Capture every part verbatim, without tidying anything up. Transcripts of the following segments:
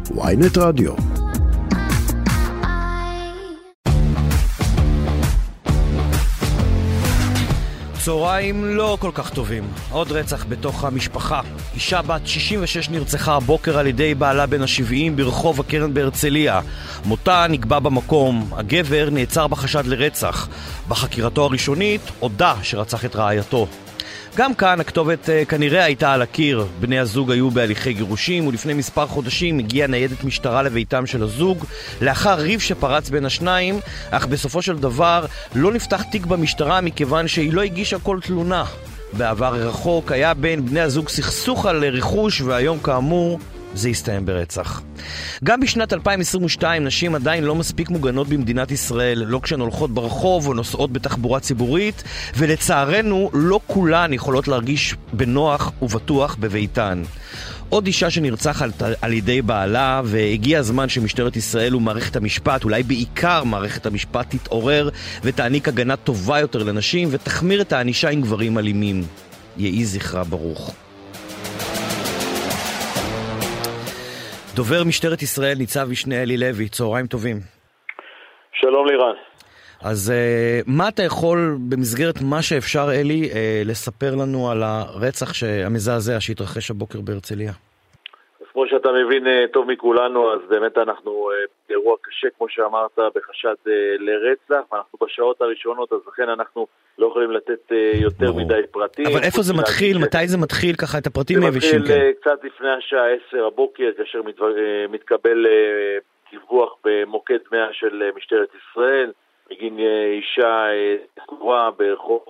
ynet רדיו. צהריים לא כל כך טובים. עוד רצח בתוך המשפחה. אישה בת שישים ושש נרצחה הבוקר על ידי בעלה בן ה-שבעים ברחוב הקרן בהרצליה. מותה נקבע במקום. הגבר נעצר בחשד לרצח. בחקירתו הראשונית הודה שרצח את רעייתו. גם כאן הכתובת כנראה הייתה על הקיר. בני הזוג היו בהליכי גירושים, ולפני מספר חודשים הגיעה ניידת משטרה לביתם של הזוג לאחר ריב שפרץ בין השניים, אך בסופו של דבר לא נפתח תיק במשטרה מכיוון שהיא לא הגישה כל תלונה. בעבר רחוק היה בין בני הזוג סכסוך על רכוש, והיום כאמור זה הסתיים ברצח. גם בשנת אלפיים עשרים ושתיים נשים עדיין לא מספיק מוגנות במדינת ישראל, לא כשהן הולכות ברחוב או נוסעות בתחבורה ציבורית, ולצערנו לא כולן יכולות להרגיש בנוח ובטוח בביתן. עוד אישה שנרצח על, על ידי בעלה, והגיע הזמן שמשטרת ישראל ומערכת המשפט, אולי בעיקר מערכת המשפט, תתעורר ותעניק הגנה טובה יותר לנשים ותחמיר את הענישה עם גברים אלימים. יהי זכרה ברוך. דובר משטרת ישראל ניצב משנה אלי לוי, צהריים טובים. שלום לירן. אז uh, מה אתה יכול במסגרת מה שאפשר אלי uh, לספר לנו על הרצח המזעזע שהתרחש הבוקר בהרצליה? אז כמו שאתה מבין uh, טוב מכולנו, אז באמת אנחנו uh, אירוע קשה כמו שאמרת בחשד uh, לרצח, ואנחנו בשעות הראשונות, אז לכן אנחנו לא יכולים לתת uh, יותר ברור. מדי פרטים. אבל איפה זה מתחיל? ש... מתי זה מתחיל ככה את הפרטים היבשים? זה מתחיל uh, קצת לפני השעה עשר הבוקר, כאשר מתבר... uh, מתקבל uh, דיווח במוקד מאה של uh, משטרת ישראל, בגין אישה סגורה ברחוב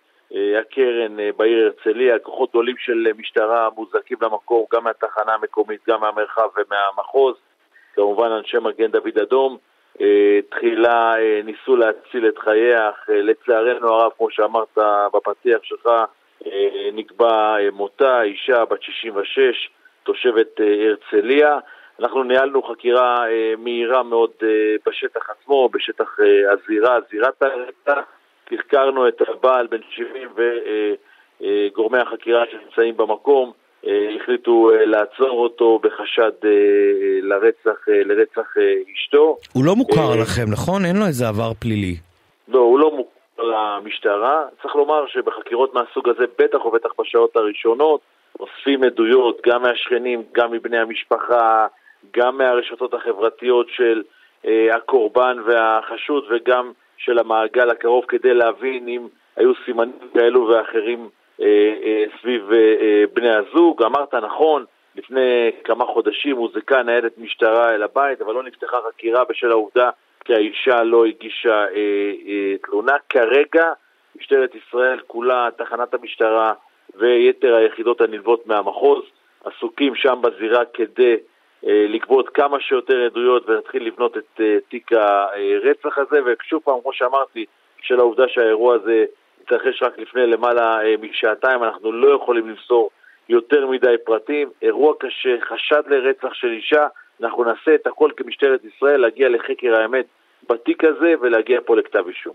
הקרן בעיר הרצליה. כוחות גדולים של משטרה מוזקים למקום, גם מהתחנה המקומית, גם מהמרחב ומהמחוז, כמובן אנשי מגן דוד אדום. תחילה ניסו להציל את חייה, אך לצערנו הרב, כמו שאמרת בפתיח שלך, נקבע מותה. אישה בת שישים ושש, תושבת הרצליה. אנחנו ניהלנו חקירה אה, מהירה מאוד אה, בשטח עצמו, בשטח אה, הזירה, זירת הרצח. תחקרנו את הבעל בן שבעים וגורמי אה, אה, החקירה שנמצאים במקום, אה, החליטו אה, לעצור אותו בחשד אה, לרצח, אה, לרצח אה, אשתו. הוא לא מוכר אה, לכם, נכון? אין לו איזה עבר פלילי. לא, הוא לא מוכר למשטרה. צריך לומר שבחקירות מהסוג הזה, בטח ובטח בשעות הראשונות, אוספים עדויות גם מהשכנים, גם מבני המשפחה, גם מהרשתות החברתיות של אה, הקורבן והחשוד, וגם של המעגל הקרוב, כדי להבין אם היו סימנים כאלו ואחרים אה, אה, סביב אה, אה, בני הזוג. אמרת נכון, לפני כמה חודשים הוזקה ניידת משטרה אל הבית, אבל לא נפתחה חקירה בשל העובדה כי האישה לא הגישה אה, אה, תלונה. כרגע משטרת ישראל כולה, תחנת המשטרה ויתר היחידות הנלוות מהמחוז, עסוקים שם בזירה כדי לגבות כמה שיותר עדויות ולהתחיל לבנות את תיק הרצח הזה. ושוב פעם, כמו שאמרתי, של העובדה שהאירוע הזה התרחש רק לפני למעלה משעתיים, אנחנו לא יכולים למסור יותר מדי פרטים. אירוע קשה, חשד לרצח של אישה, אנחנו נעשה את הכל כמשטרת ישראל להגיע לחקר האמת בתיק הזה ולהגיע פה לכתב אישום.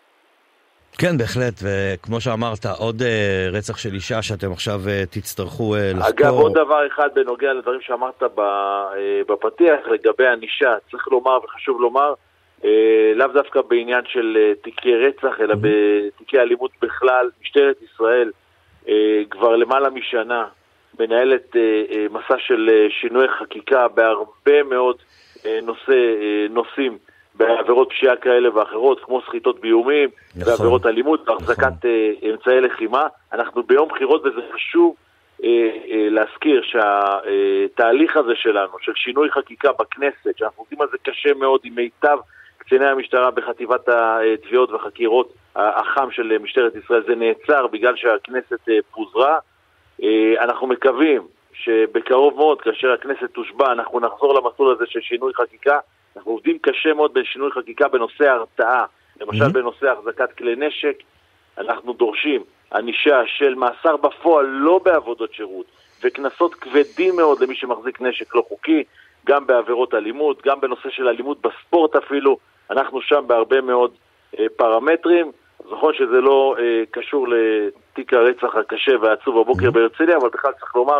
כן, בהחלט, וכמו שאמרת, עוד uh, רצח של אישה שאתם עכשיו uh, תצטרכו uh, לחקור. אגב, עוד דבר אחד בנוגע לדברים שאמרת ב, uh, בפתיח לגבי הנישה, צריך לומר וחשוב לומר, uh, לאו דווקא בעניין של uh, תיקי רצח, אלא בתיקי אלימות בכלל. משטרת ישראל uh, כבר למעלה משנה מנהלת uh, uh, מסע של uh, שינוי חקיקה בהרבה מאוד uh, נושא, uh, נושאים, בעבירות פשיעה כאלה ואחרות, כמו סחיטות באיומים, נכון. בעבירות אלימות, בהחזקת נכון. אמצעי לחימה. אנחנו ביום בחירות, וזה חשוב אה, אה, להזכיר שהתהליך הזה שלנו, של שינוי חקיקה בכנסת, שאנחנו עובדים על זה קשה מאוד עם מיטב קציני המשטרה בחטיבת התביעות וחקירות החם של משטרת ישראל, זה נעצר בגלל שהכנסת אה, פוזרה. אה, אנחנו מקווים שבקרוב מאוד, כאשר הכנסת תושבע, אנחנו נחזור למסלול הזה של שינוי חקיקה. אנחנו עובדים קשה מאוד בשינוי חקיקה בנושא הרתעה, למשל mm-hmm. בנושא החזקת כלי נשק. אנחנו דורשים ענישה של מאסר בפועל, לא בעבודות שירות, וכנסות כבדים מאוד למי שמחזיק נשק לא חוקי, גם בעבירות אלימות, גם בנושא של אלימות בספורט אפילו. אנחנו שם בהרבה מאוד אה, פרמטרים. נכון שזה לא אה, קשור לתיק הרצח הקשה והעצוב הבוקר mm-hmm. בהרצליה, אבל בכלל צריך לומר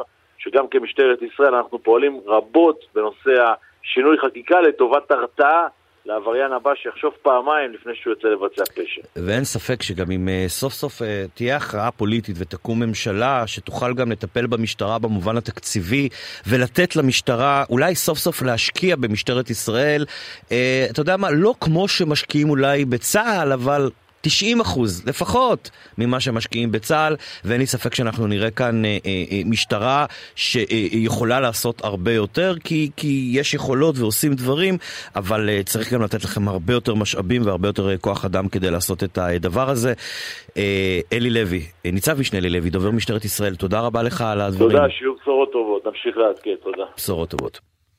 שגם כמשטרת ישראל אנחנו פועלים רבות בנושא השינוי חקיקה לטובת הרתעה לעבריין הבא שיחשוב פעמיים לפני שהוא יוצא לבצע פשע. ואין ספק שגם אם סוף סוף תהיה הכרעה פוליטית ותקום ממשלה שתוכל גם לטפל במשטרה במובן התקציבי ולתת למשטרה אולי סוף סוף להשקיע במשטרת ישראל, אתה יודע מה, לא כמו שמשקיעים אולי בצה"ל, אבל תשעים אחוז לפחות ממה שמשקיעים בצה"ל, ואין לי ספק שאנחנו נראה כאן אה, אה, משטרה שיכולה לעשות הרבה יותר, כי, כי יש יכולות ועושים דברים, אבל אה, צריך גם לתת לכם הרבה יותר משאבים והרבה יותר אה, כוח אדם כדי לעשות את הדבר הזה. אה, אלי לוי, אה, ניצב משנה אלי לוי, דובר משטרת ישראל, תודה רבה לך על הדברים. תודה, שיהיו בשורות טובות, נמשיך לעדכן, תודה. בשורות טובות.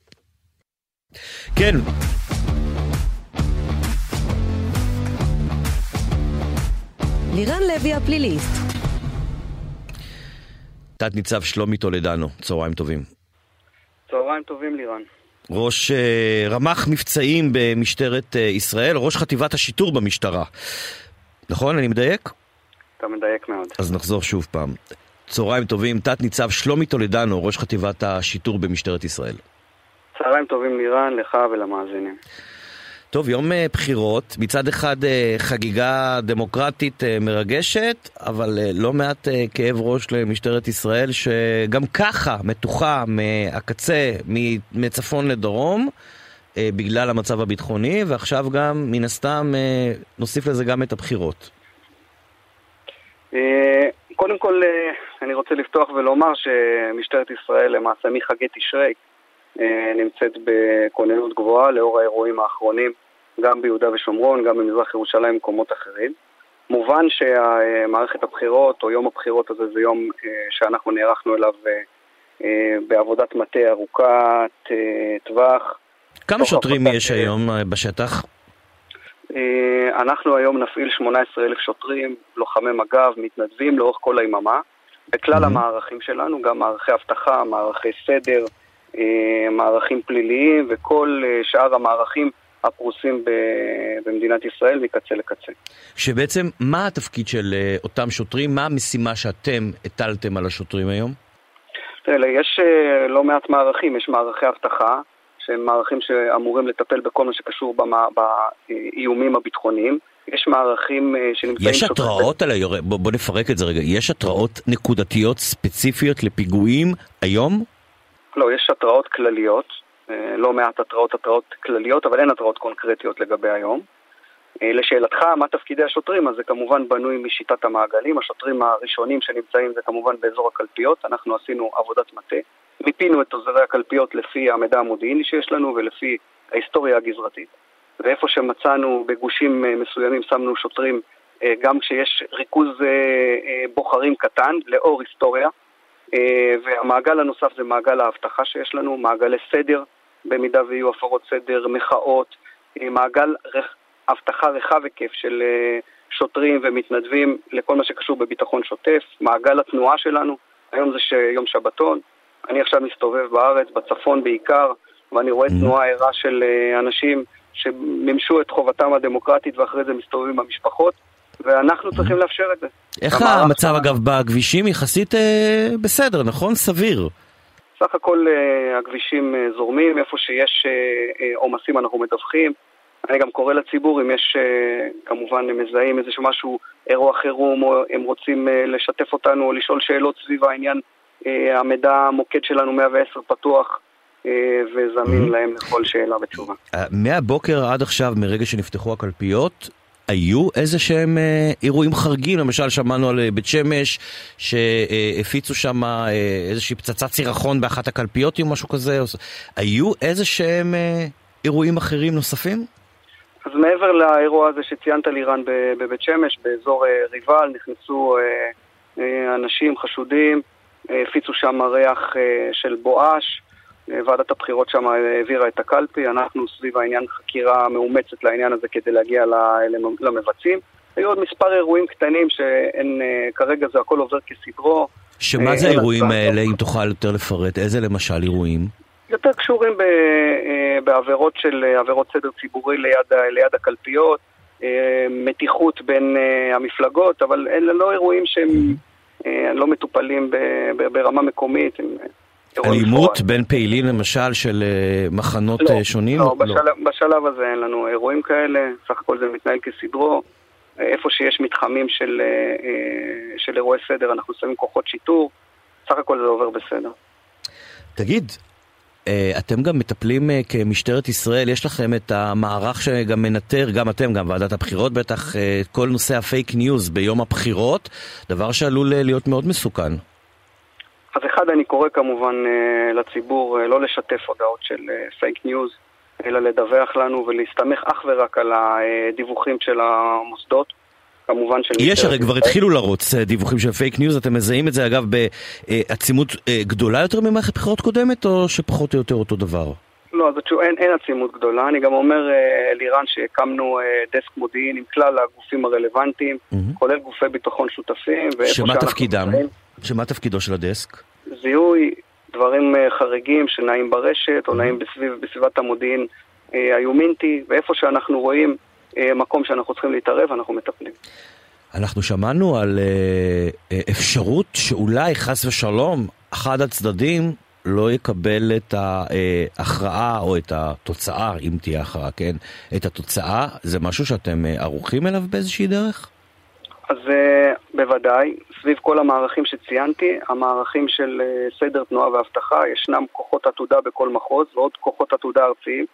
כן. לירן לוי הפליליסט. תת ניצב שלומי טולדנו, צהריים טובים. צהריים טובים לירן. ראש uh, רמ"ח מבצעים במשטרת uh, ישראל, ראש חטיבת השיטור במשטרה. נכון, אני מדייק? אתה מדייק מאוד. אז נחזור שוב פעם. צהריים טובים, תת ניצב שלומי טולדנו, ראש חטיבת השיטור במשטרת ישראל. צהריים טובים לירן, לך ולמאזינים. טוב, יום בחירות, מצד אחד חגיגה דמוקרטית מרגשת, אבל לא מעט כאב ראש למשטרת ישראל, שגם ככה מתוחה מהקצה, מצפון לדרום, בגלל המצב הביטחוני, ועכשיו גם מן הסתם נוסיף לזה גם את הבחירות. קודם כל, אני רוצה לפתוח ולומר שמשטרת ישראל למעשה מחגי תשרי נמצאת בכוננות גבוהה לאור האירועים האחרונים, גם ביהודה ושומרון, גם במזרח ירושלים ומקומות אחרים. מובן שהמערכת הבחירות או יום הבחירות הזה זה יום שאנחנו נערכנו אליו בעבודת מטה ארוכת טווח. כמה שוטרים יש היום בשטח? אנחנו היום נפעיל שמונה עשרה אלף שוטרים, לוחמי מג"ב, מתנדבים לאורך כל היממה, בכלל המערכים שלנו, גם מערכי אבטחה, מערכי סדר, מערכים פליליים וכל שאר המערכים הפרוסים במדינת ישראל מקצה לקצה. שבעצם מה התפקיד של אותם שוטרים? מה המשימה שאתם הטלתם על השוטרים היום? תראה, יש לא מעט מערכים, יש מערכי אבטחה, שהם מערכים שאמורים לטפל בכל מה שקשור באיומים הביטחוניים. יש מערכים שנמצאים... יש התראות על היורה, בוא, בוא נפרק את זה רגע, יש התראות נקודתיות ספציפיות לפיגועים היום? לא, יש התראות כלליות, לא מעט התראות, התראות כלליות, אבל אין התראות קונקרטיות לגבי היום. לשאלתך, מה תפקידי השוטרים? אז זה כמובן בנוי משיטת המעגלים. השוטרים הראשונים שנמצאים זה כמובן באזור הקלפיות. אנחנו עשינו עבודת מטה. מיפינו את עוזרי הקלפיות לפי המידע המודיעיני שיש לנו ולפי ההיסטוריה הגזרתית. ואיפה שמצאנו בגושים מסוימים שמנו שוטרים גם כשיש ריכוז בוחרים קטן לאור היסטוריה. והמעגל הנוסף זה מעגל ההבטחה שיש לנו, מעגלי סדר, במידה ויהיו הפרות סדר, מחאות, מעגל הבטחה רחב היקף של שוטרים ומתנדבים לכל מה שקשור בביטחון שוטף, מעגל התנועה שלנו, היום זה יום שבתון, אני עכשיו מסתובב בארץ, בצפון בעיקר, ואני רואה תנועה ערה של אנשים שממשו את חובתם הדמוקרטית ואחרי זה מסתובבים במשפחות, ואנחנו צריכים לאפשר את זה. איך המצב אגב בכבישים? יחסית אה, בסדר, נכון? סביר. סך הכל אה, הכבישים אה, זורמים, איפה שיש עומסים אה, אנחנו מדווחים. אני גם קורא לציבור, אם יש אה, כמובן הם מזהים איזשהו משהו, אירוע חירום, או הם רוצים אה, לשתף אותנו או לשאול שאלות סביב העניין, אה, המידע המוקד שלנו מאה ועשר פתוח, אה, וזמין להם לכל שאלה ותשובה. מהבוקר עד עכשיו, מרגע שנפתחו הקלפיות, היו איזה שהם אה, אירועים חרגים? למשל שמענו על בית שמש שהפיצו שם אה, איזושהי פצצת סירחון באחת הקלפיות או משהו כזה. היו איזה שהם אה, אירועים אחרים נוספים? אז מעבר לאירוע הזה שציינת לירן בבית שמש, באזור אה, ריבל, נכנסו אה, אה, אנשים חשודים, אה, הפיצו שם ריח אה, של בואש, ועדת הבחירות שם העבירה את הקלפי, אנחנו סביב העניין חקירה מאומצת לעניין הזה כדי להגיע למבצעים. היו עוד מספר אירועים קטנים שאין, כרגע זה הכל עובר כסדרו. שמה זה האירועים האלה, אם תוכל יותר לפרט? איזה למשל אירועים? יותר קשורים בעבירות של עבירות סדר ציבורי ליד, ליד הקלפיות, מתיחות בין המפלגות, אבל אלה לא אירועים שהם לא מטופלים ברמה מקומית, הם אלימות בין פעילים למשל של מחנות לא, שונים? לא, לא. בשלב, בשלב הזה אין לנו אירועים כאלה, סך הכל זה מתנהל כסדרו. איפה שיש מתחמים של, של אירועי סדר, אנחנו שמים כוחות שיטור, סך הכל זה עובר בסדר. תגיד, אתם גם מטפלים כמשטרת ישראל, יש לכם את המערך שגם מנטר, גם אתם, גם ועדת הבחירות בטח, כל נושא הפייק ניוז ביום הבחירות, דבר שעלול להיות מאוד מסוכן. אז אחד, אני קורא כמובן לציבור לא לשתף הודעות של פייק ניוז, אלא לדווח לנו ולהסתמך אך ורק על הדיווחים של המוסדות. כמובן של יש הרי כבר התחילו לרוץ דיווחים של פייק ניוז, אתם מזהים את זה אגב בעצימות גדולה יותר ממערכת בחירות קודמת, או שפחות או יותר אותו דבר? לא, אז אין, אין עצימות גדולה. אני גם אומר לירן שהקמנו דסק מודיעין עם כלל הגופים הרלוונטיים, mm-hmm. כולל גופי ביטחון שותפים. שמה תפקידם? שמה תפקידו של הדסק? זיהוי דברים חריגים שנעים ברשת או נעים בסביב, בסביבת המודיעין היומינטי, ואיפה שאנחנו רואים מקום שאנחנו צריכים להתערב, אנחנו מטפלים. אנחנו שמענו על אפשרות שאולי חס ושלום אחד הצדדים לא יקבל את ההכרעה או את התוצאה, אם תהיה הכרעה, כן? את התוצאה, זה משהו שאתם ערוכים אליו באיזושהי דרך? אז בוודאי, סביב כל המערכים שציינתי, המערכים של סדר תנועה והבטחה, ישנם כוחות עתודה בכל מחוז ועוד כוחות עתודה ארציים,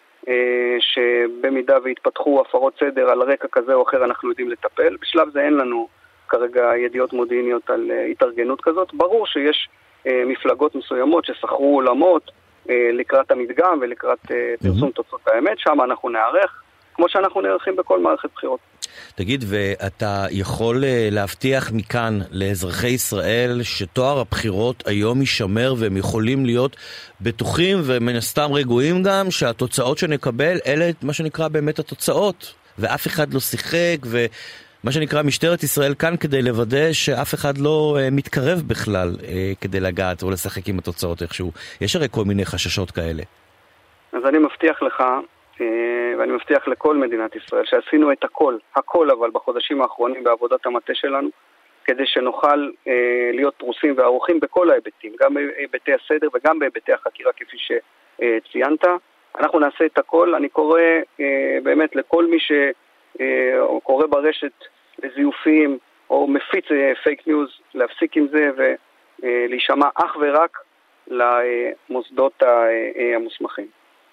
שבמידה והתפתחו הפרות סדר על רקע כזה או אחר אנחנו יודעים לטפל. בשלב זה אין לנו כרגע ידיעות מודיעיניות על התארגנות כזאת. ברור שיש מפלגות מסוימות ששכרו עולמות לקראת המדגם ולקראת פרסום תוצאות האמת, שם אנחנו נערך, כמו שאנחנו נערכים בכל מערכת בחירות. תגיד, ואתה יכול להבטיח מכאן לאזרחי ישראל שתואר הבחירות היום יישמר והם יכולים להיות בטוחים ומן הסתם רגועים גם שהתוצאות שנקבל אלה מה שנקרא באמת התוצאות, ואף אחד לא שיחק, ומה שנקרא משטרת ישראל כאן כדי לוודא שאף אחד לא מתקרב בכלל כדי לגעת או לשחק עם התוצאות איכשהו. יש הרי כל מיני חששות כאלה. אז אני מבטיח לך ואני מבטיח לכל מדינת ישראל שעשינו את הכל, הכל אבל בחודשים האחרונים בעבודת המטה שלנו, כדי שנוכל אה, להיות פרוסים וערוכים בכל ההיבטים, גם בהיבטי הסדר וגם בהיבטי החקירה כפי שציינת. אנחנו נעשה את הכל. אני קורא אה, באמת לכל מי שקורא ברשת לזיופים או מפיץ אה, פייק ניוז, להפסיק עם זה ולהישמע אך ורק למוסדות המוסמכים.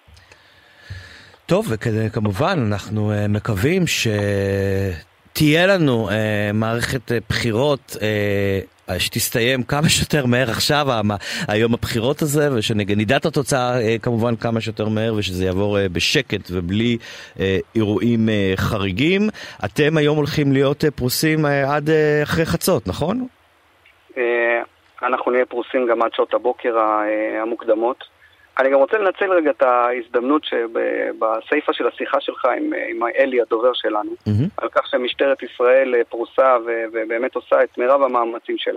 טוב, וכמובן אנחנו מקווים שתהיה לנו מערכת בחירות שתסתיים כמה שיותר מהר עכשיו, היום הבחירות הזה, ושנדע את התוצאה כמובן כמה שיותר מהר, ושזה יעבור בשקט ובלי אירועים חריגים. אתם היום הולכים להיות פרוסים עד אחרי חצות, נכון? אנחנו נהיה פרוסים גם עד שעות הבוקר המוקדמות. אני גם רוצה לנצל רגע את ההזדמנות שבסעיפה של השיחה שלך עם, עם אלי, הדובר שלנו, mm-hmm. על כך שמשטרת ישראל פרוסה ו, ובאמת עושה את מירב המאמצים שלה.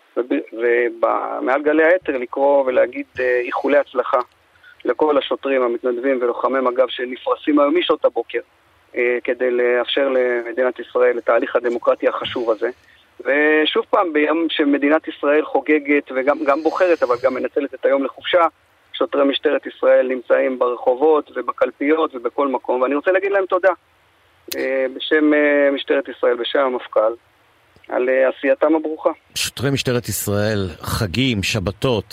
ומעל גלי היתר לקרוא ולהגיד איחולי הצלחה לכל השוטרים המתנדבים ולוחמי מג"ב שנפרסים היום משעות הבוקר, כדי לאפשר למדינת ישראל את ההליך הדמוקרטי החשוב הזה. ושוב פעם, ביום שמדינת ישראל חוגגת וגם גם בוחרת, אבל גם מנצלת את היום לחופשה, שוטרי משטרת ישראל נמצאים ברחובות ובקלפיות ובכל מקום, ואני רוצה להגיד להם תודה בשם משטרת ישראל, בשם המפכ"ל, על עשייתם הברוכה. שוטרי משטרת ישראל, חגים, שבתות,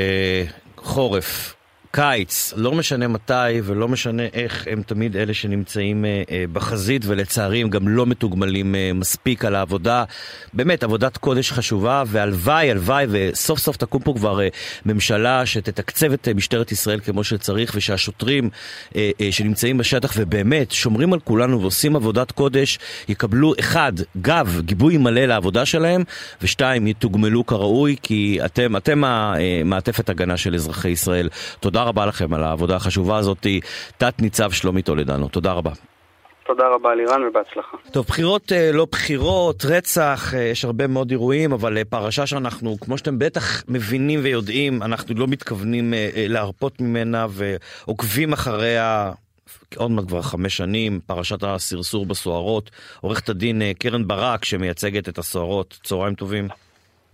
חורף, קיץ, לא משנה מתי ולא משנה איך, הם תמיד אלה שנמצאים בחזית, ולצערי הם גם לא מתוגמלים מספיק על העבודה. באמת, עבודת קודש חשובה, והלוואי, הלוואי, וסוף סוף תקום פה כבר ממשלה שתתקצב את משטרת ישראל כמו שצריך, ושהשוטרים שנמצאים בשטח ובאמת שומרים על כולנו ועושים עבודת קודש, יקבלו אחד, גב, גיבוי מלא לעבודה שלהם, ושתיים, יתוגמלו כראוי, כי אתם, אתם המעטפת הגנה של אזרחי ישראל. תודה רבה לכם על העבודה החשובה הזאת. תת ניצב שלומי טולדנו, תודה רבה. תודה רבה לירן ובהצלחה. טוב, בחירות לא בחירות, רצח, יש הרבה מאוד אירועים, אבל פרשה שאנחנו, כמו שאתם בטח מבינים ויודעים, אנחנו לא מתכוונים להרפות ממנה ועוקבים אחריה עוד מעט כבר חמש שנים, פרשת הסרסור בסוהרות. עורכת הדין קרן ברק שמייצגת את הסוהרות, צהריים טובים.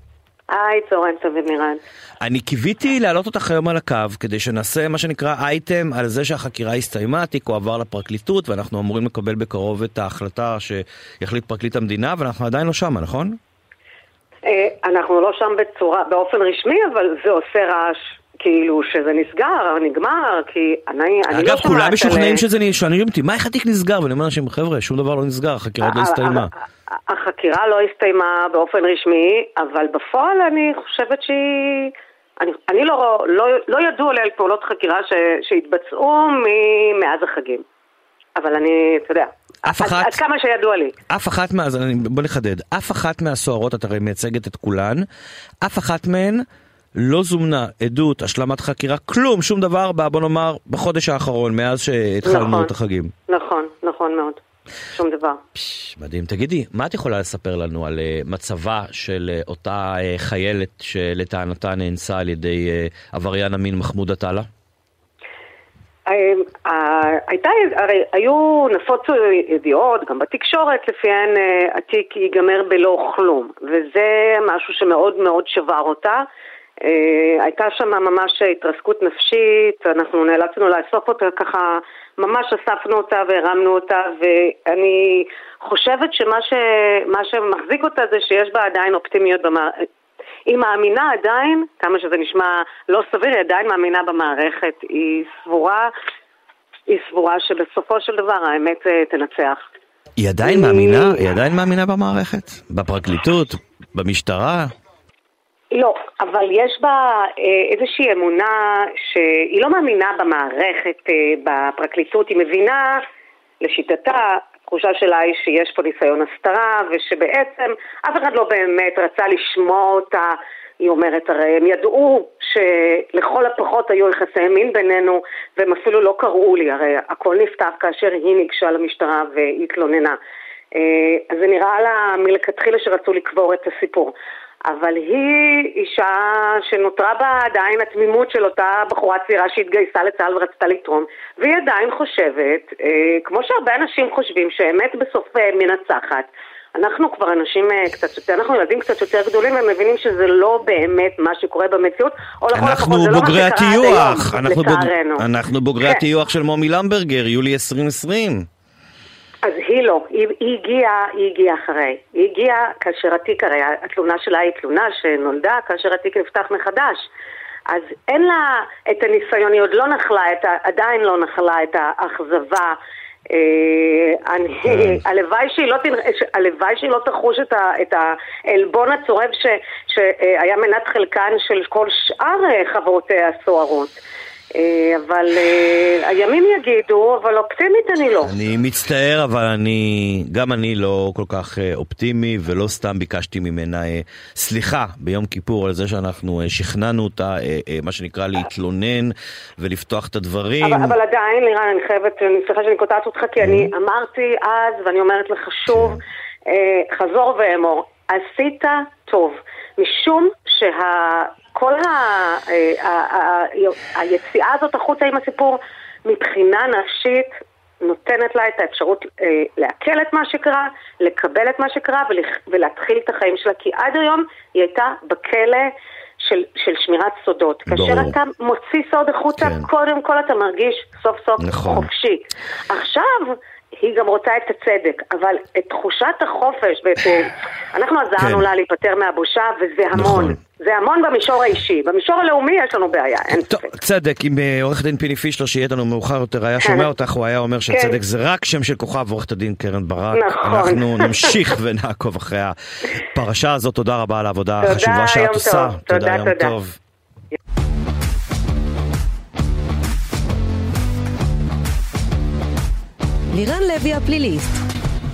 היי, צהריים טובים מירן. אני קיוויתי להעלות אותך היום על הקו, כדי שנעשה מה שנקרא אייטם על זה שהחקירה הסתיימה, התיק הוא עבר לפרקליטות, ואנחנו אמורים לקבל בקרוב את ההחלטה שיחליט פרקליט המדינה, ואנחנו עדיין לא שם, נכון? אנחנו לא שם בצורה, באופן רשמי, אבל זה עושה רעש. כאילו שזה נסגר, נגמר, כי אני, אני אגב, לא שמעת... כולם משוכנעים שזה נשאר, אני אומרת, מה איך התיק נסגר? ואני אומר לאנשים, חבר'ה, שום דבר לא נסגר, החקירה עוד לא הסתיימה. החקירה לא הסתיימה באופן רשמי, אבל בפועל אני חושבת שהיא... אני, אני לא, לא, לא ידעו עליה על פעולות חקירה ש, שהתבצעו מאז החגים. אבל אני, אתה יודע, אף אחת, עד, עד כמה שידוע לי. אף אחת מה... אז אני, בוא נחדד. אף אחת מהסוהרות, את הרי מייצגת את כולן, אף אחת מהן לא זומנה עדות, השלמת חקירה, כלום, שום דבר, בוא נאמר, בחודש האחרון, מאז שהתחלנו נכון, את החגים. נכון, נכון מאוד. שום דבר. פש, מדהים. תגידי, מה את יכולה לספר לנו על uh, מצבה של uh, אותה uh, חיילת שלטענתה נאנסה על ידי uh, עבריין המין מחמוד עטאללה? הייתה, הרי היו נפוצו ידיעות, גם בתקשורת, לפיהן uh, התיק ייגמר בלא כלום, וזה משהו שמאוד מאוד שבר אותה. Uh, הייתה שם ממש התרסקות נפשית, אנחנו נאלצנו לאסוף אותה ככה, ממש אספנו אותה והרמנו אותה, ואני חושבת שמה ש, מה שמחזיק אותה זה שיש בה עדיין אופטימיות במערכת. היא מאמינה עדיין, כמה שזה נשמע לא סביר, היא עדיין מאמינה במערכת, היא סבורה, היא סבורה שבסופו של דבר האמת תנצח. היא עדיין מאמינה? היא עדיין מאמינה במערכת? בפרקליטות? במשטרה? לא, אבל יש בה איזושהי אמונה שהיא לא מאמינה במערכת, בפרקליטות, היא מבינה לשיטתה, התחושה שלה היא שיש פה ניסיון הסתרה, ושבעצם אף אחד לא באמת רצה לשמוע אותה. היא אומרת, הרי הם ידעו שלכל הפחות היו יחסי מין בינינו, והם אפילו לא קראו לי, הרי הכל נפתח כאשר היא ניגשה למשטרה והתלוננה. אז זה נראה לה מלכתחילה שרצו לקבור את הסיפור. אבל היא אישה שנותרה בה עדיין התמימות של אותה בחורה צעירה שהתגייסה לצה"ל ורצתה לתרום, והיא עדיין חושבת, אה, כמו שהרבה אנשים חושבים, שאמת בסוף מנצחת. אנחנו כבר אנשים קצת יותר, אנחנו ילדים קצת יותר גדולים, הם מבינים שזה לא באמת מה שקורה במציאות, או לכל אנחנו לפחות, בוגרי זה לא הטיוח, היום, אנחנו, בוג... אנחנו בוגרי כן. הטיוח של מומי למברגר, יולי עשרים עשרים. אז היא לא, היא, היא הגיעה, היא הגיעה אחרי. היא הגיעה כאשר התיק, הרי התלונה שלה היא תלונה שנולדה כאשר התיק נפתח מחדש. אז אין לה את הניסיון, היא עוד לא נחלה, את ה, עדיין לא נחלה את האכזבה. אה, אני, הלוואי שהיא לא, הלוואי שהיא לא תחוש את, ה, את האלבון הצורב ש, שהיה מנת חלקן של כל שאר חברותיה הסוהרות. אבל הימים יגידו, אבל אופטימית אני לא. אני מצטער, אבל אני, גם אני לא כל כך אופטימי, ולא סתם ביקשתי ממנה סליחה ביום כיפור על זה שאנחנו שכנענו אותה, מה שנקרא להתלונן ולפתוח את הדברים. אבל, אבל עדיין, לירן, אני חייבת, אני סליחה שאני קוטעת אותך, כי אני אמרתי אז, ואני אומרת לך שוב, חזור ואמור, עשית טוב, משום שה... כל ה, ה, ה, ה, היציאה הזאת החוצה עם הסיפור מבחינה נפשית נותנת לה את האפשרות אה, להקל את מה שקרה, לקבל את מה שקרה ולהתחיל את החיים שלה, כי עד היום היא הייתה בכלא של, של שמירת סודות. ברור. כאשר אתה מוציא סוד החוצה, כן. קודם כל אתה מרגיש סוף סוף נכון. חופשי. עכשיו היא גם רוצה את הצדק, אבל את תחושת החופש, ואת, אנחנו עזרנו לה להיפטר מהבושה, וזה המון. נכון. זה המון במישור האישי. במישור הלאומי יש לנו בעיה, אין ספק. צדק, אם עורך דין פיני פישלר שיהיה לנו מאוחר יותר היה שומע אותך, הוא היה אומר שצדק זה רק שם של כוכב עורכת הדין קרן ברק. אנחנו נמשיך ונעקוב אחרי הפרשה הזאת. תודה רבה על העבודה החשובה שאת עושה. תודה, יום טוב. לירן לוי הפליליסט.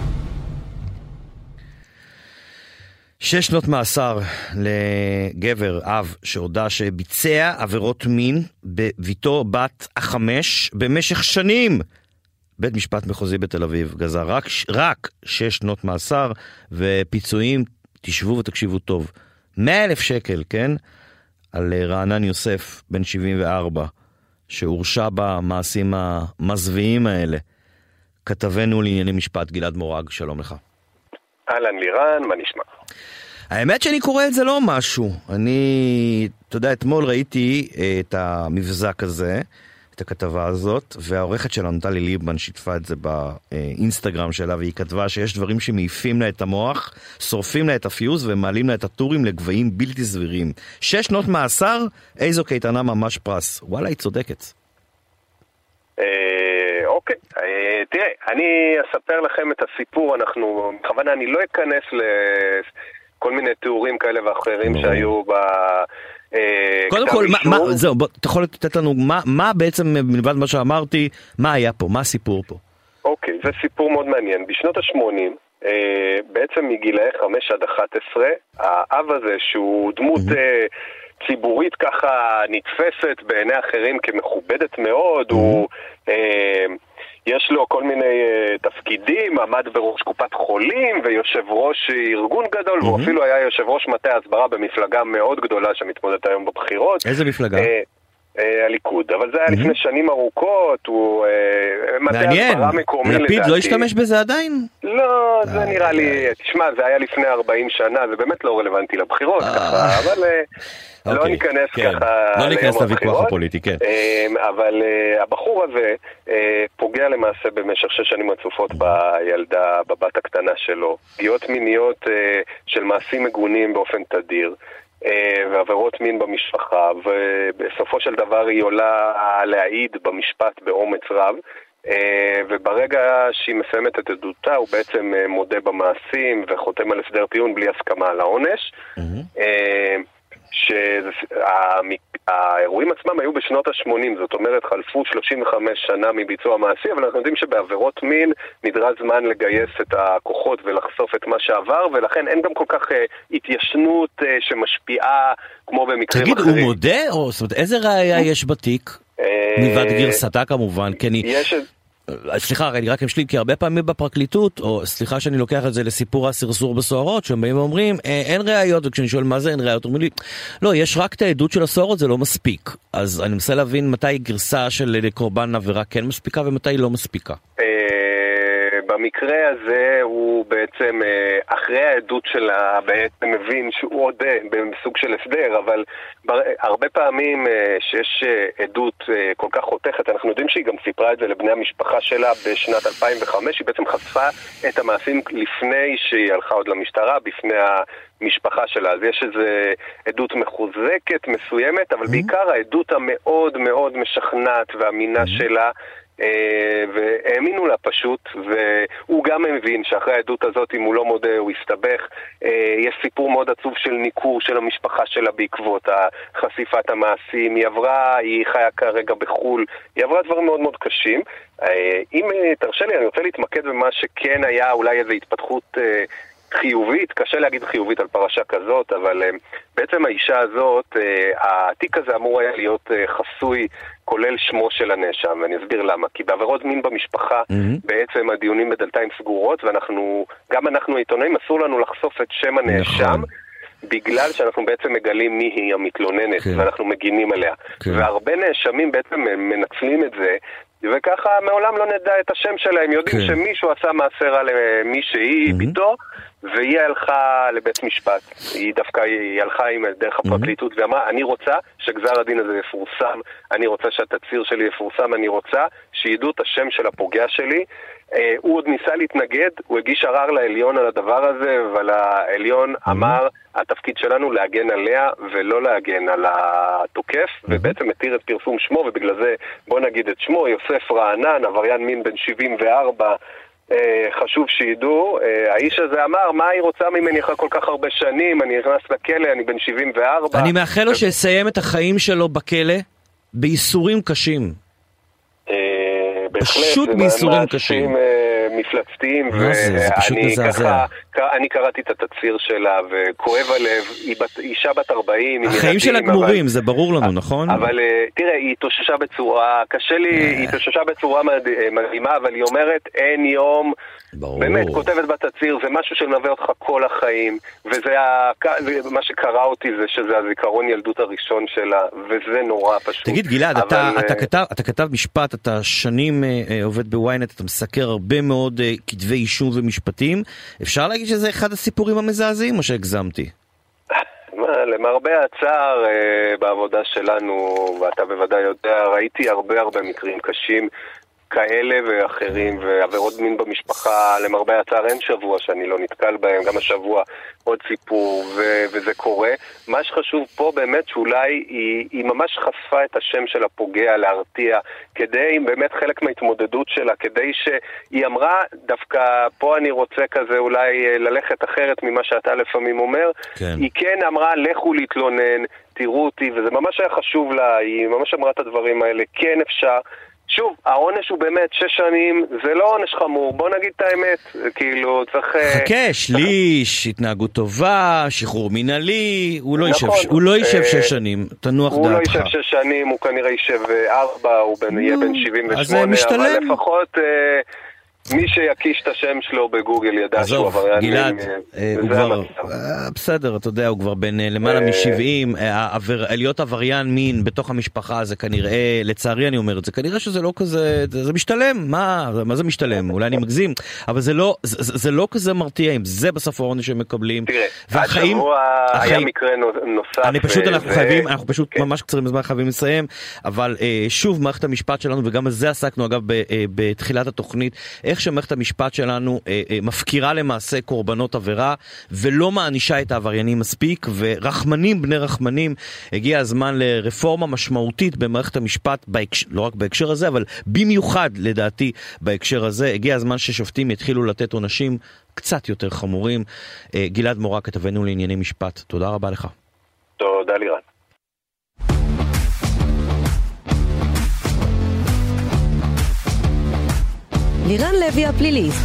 שש שנות מאסר לגבר, אב, שהודע שביצע עבירות מין בביתו בת החמש במשך שנים. בית משפט מחוזי בתל אביב גזר רק, רק שש שנות מאסר ופיצויים, תשבו ותקשיבו טוב, מאה אלף שקל, כן? על רענן יוסף, בן שבעים וארבע, שהורשע במעשים המזוויעים האלה. כתבנו לענייני משפט, גלעד מורג, שלום לך. אהלן לירן, מה נשמע? האמת שאני קורא את זה לא משהו. אני, אתה יודע, אתמול ראיתי את המבזק הזה, את הכתבה הזאת, והעורכת שלנו, נטלי ליבמן, שיתפה את זה באינסטגרם שלה, והיא כתבה שיש דברים שמעיפים לה את המוח, שורפים לה את הפיוז ומעלים לה את הטורים לגבהים בלתי סבירים. שש שנות מאסר, איזו קייטנה ממש פרס. וואלה, היא צודקת. אוקיי, תראה, אני אספר לכם את הסיפור, אנחנו, בכוונה אני לא אכנס לכל מיני תיאורים כאלה ואחרים שהיו ב... קודם כל, זהו, אתה יכול לתת לנו מה בעצם, מלבד מה שאמרתי, מה היה פה, מה הסיפור פה? אוקיי, זה סיפור מאוד מעניין. בשנות ה-שמונים, בעצם מגילאי חמש עד אחת עשרה, האב הזה שהוא דמות ציבורית ככה נתפסת בעיני אחרים כמכובדת מאוד, הוא... יש לו כל מיני uh, תפקידים, עמד בראש קופת חולים ויושב ראש ארגון גדול, mm-hmm. והוא אפילו היה יושב ראש מטה הסברה במפלגה מאוד גדולה שמתמודדת היום בבחירות. איזה מפלגה? Uh, uh, הליכוד, אבל זה היה mm-hmm. לפני שנים ארוכות, הוא uh, מטה הסברה מקומי לדעתי. לפיד לא השתמש בזה עדיין? לא, זה נראה לי, תשמע, זה היה לפני ארבעים שנה, זה באמת לא רלוונטי לבחירות, ככה, אבל... לא ניכנס ככה לא ניכנס לוויכוח הפוליטי, כן. אבל הבחור הזה פוגע למעשה במשך שש שנים רצופות בילדה, בבת הקטנה שלו. פגיעות מיניות של מעשים מגונים באופן תדיר, ועבירות מין במשפחה, ובסופו של דבר היא עולה להעיד במשפט באומץ רב, וברגע שהיא מסיימת את עדותה הוא בעצם מודה במעשים וחותם על הסדר טיעון בלי הסכמה על העונש. שהאירועים עצמם היו בשנות ה-שמונים, זאת אומרת חלפו שלושים וחמש שנה מביצוע מעשי, אבל אנחנו יודעים שבעבירות מין נדרש זמן לגייס את הכוחות ולחשוף את מה שעבר, ולכן אין גם כל כך uh, התיישנות uh, שמשפיעה כמו במקרים תגיד, אחרים. תגיד, הוא מודה? או, זאת אומרת, איזה ראיה יש בתיק? מלבד גרסתה כמובן, כי אני... יש... סליחה, אני רק אמשלים, כי הרבה פעמים בפרקליטות, או סליחה שאני לוקח את זה לסיפור הסרסור בסוהרות, שהם באים ואומרים, אין ראיות, וכשאני שואל מה זה אין ראיות, אומרים לי, לא, יש רק את העדות של הסוהרות, זה לא מספיק. אז אני מנסה להבין מתי גרסה של קורבן עבירה כן מספיקה, ומתי היא לא מספיקה. במקרה הזה הוא בעצם, אחרי העדות שלה, בעצם מבין שהוא עודה בסוג של הסדר, אבל הרבה פעמים שיש עדות כל כך חותכת, אנחנו יודעים שהיא גם סיפרה את זה לבני המשפחה שלה בשנת אלפיים וחמש, היא בעצם חשפה את המעשים לפני שהיא הלכה עוד למשטרה, בפני המשפחה שלה. אז יש איזו עדות מחוזקת, מסוימת, אבל בעיקר העדות המאוד מאוד משכנעת והאמינה שלה, והאמינו לה פשוט, והוא גם מבין שאחרי העדות הזאת אם הוא לא מודה הוא יסתבך. יש סיפור מאוד עצוב של ניכור של המשפחה שלה בעקבות חשיפת המעשים. היא עברה, היא חיה כרגע בחול, היא עברה דברים מאוד מאוד קשים. אם תרשה לי, אני רוצה להתמקד במה שכן היה אולי איזו התפתחות חיובית, קשה להגיד חיובית על פרשה כזאת, אבל בעצם האישה הזאת, התיק הזה אמור היה להיות חסוי כולל שמו של הנאשם, ואני אסביר למה. כי בעבירות מין במשפחה, mm-hmm. בעצם הדיונים בדלתיים סגורות, ואנחנו, גם אנחנו העיתונאים, אסור לנו לחשוף את שם הנאשם, נכון. בגלל שאנחנו בעצם מגלים מי היא המתלוננת, כן. ואנחנו מגינים עליה. כן. והרבה נאשמים בעצם מנצלים את זה, וככה מעולם לא נדע את השם שלהם, יודעים כן. שמישהו עשה מעשר על מישהי, mm-hmm. ביתו, והיא הלכה לבית משפט. היא דווקא, היא הלכה עם דרך הפרקליטות, mm-hmm. ואמרה, אני רוצה שגזר הדין הזה יפורסם, אני רוצה שהתציר שלי יפורסם, אני רוצה שידעו את השם של הפוגע שלי. אה, הוא עוד ניסה להתנגד, הוא הגיש ערר לעליון על הדבר הזה, אבל העליון mm-hmm. אמר, התפקיד שלנו להגן עליה ולא להגן על התוקף, mm-hmm. ובעצם מתיר את פרסום שמו, ובגלל זה בוא נגיד את שמו, יוסף רענן, עבריין מין בן שבעים וארבע, חשוב שידעו, האיש הזה אמר, מה היא רוצה ממני אחרי כל כך הרבה שנים, אני נכנס לכלא, אני בן שבעים וארבע. אני מאחל לו שיסיים את החיים שלו בכלא בייסורים קשים. פשוט בייסורים קשים. מפלצתיים, ואני קראתי את התציר שלה וכואב הלב. היא אישה בת ארבעים, החיים שלה גמורים, זה ברור לנו, נכון? אבל תראה, היא התאוששה בצורה, קשה לי, היא התאוששה בצורה מדהימה, אבל היא אומרת אין יום, באמת כותבת בתציר, זה משהו שמלווה אותך כל החיים, וזה מה שקרה אותי, זה שזה הזיכרון ילדות הראשון שלה, וזה נורא פשוט. תגיד גלעד, אתה כתב משפט, אתה שנים עובד בוויינט, אתה מסקר הרבה מאוד כתבי אישום ומשפטים, אפשר להגיד שזה אחד הסיפורים המזעזעים או שהגזמתי? למרבה הצער בעבודה שלנו, ואתה בוודאי יודע, ראיתי הרבה הרבה מקרים קשים כאלה ואחרים, ועבירות מין במשפחה, למרבה הצער אין שבוע שאני לא נתקל בהם, גם השבוע עוד סיפור, ו- וזה קורה. מה שחשוב פה באמת שאולי היא, היא ממש חשפה את השם של הפוגע להרתיע, כדי, באמת חלק מההתמודדות שלה, כדי שהיא אמרה, דווקא פה אני רוצה כזה אולי ללכת אחרת ממה שאתה לפעמים אומר, כן. היא כן אמרה, לכו להתלונן, תראו אותי, וזה ממש היה חשוב לה, היא ממש אמרה את הדברים האלה, כן אפשר, שוב, העונש הוא באמת שש שנים, זה לא עונש חמור, בוא נגיד את האמת, כאילו צריך... חכה, שליש, התנהגות טובה, שחרור מינהלי, הוא לא יישב, הוא לא יישב שש שנים, תנוח דעתך. הוא לא יישב שש שנים, הוא כנראה יישב ארבע, הוא יהיה בן שבעים ושמונה, אבל לפחות... מי שיקיש את השם שלו בגוגל ידע שהוא עבריין. גלעד, הוא כבר, בסדר, אתה יודע, הוא כבר בין למעלה מ-שבעים, להיות עבריין מין בתוך המשפחה זה כנראה, לצערי אני אומר את זה, כנראה שזה לא כזה, זה משתלם, מה, מה זה משתלם? אולי אני מגזים, אבל זה לא, זה לא כזה מרתיע, אם זה בסוף העונש שהם מקבלים. תראה, השבוע היה מקרה נוסף. אני פשוט, אנחנו חייבים, אנחנו פשוט ממש קצרים בזמן חייבים לסיים, אבל שוב, מערכת המשפט שלנו, וגם על זה עסקנו אגב בתחילת התוכנית, איך שמערכת המשפט שלנו אה, אה, מפקירה למעשה קורבנות עבירה ולא מענישה את העבריינים מספיק, ורחמנים בני רחמנים. הגיע הזמן לרפורמה משמעותית במערכת המשפט, בהקש... לא רק בהקשר הזה, אבל במיוחד לדעתי בהקשר הזה. הגיע הזמן ששופטים יתחילו לתת עונשים קצת יותר חמורים. אה, גלעד מורה, כתבנו לענייני משפט, תודה רבה לך. תודה לירן. לירן לוי הפליליסט.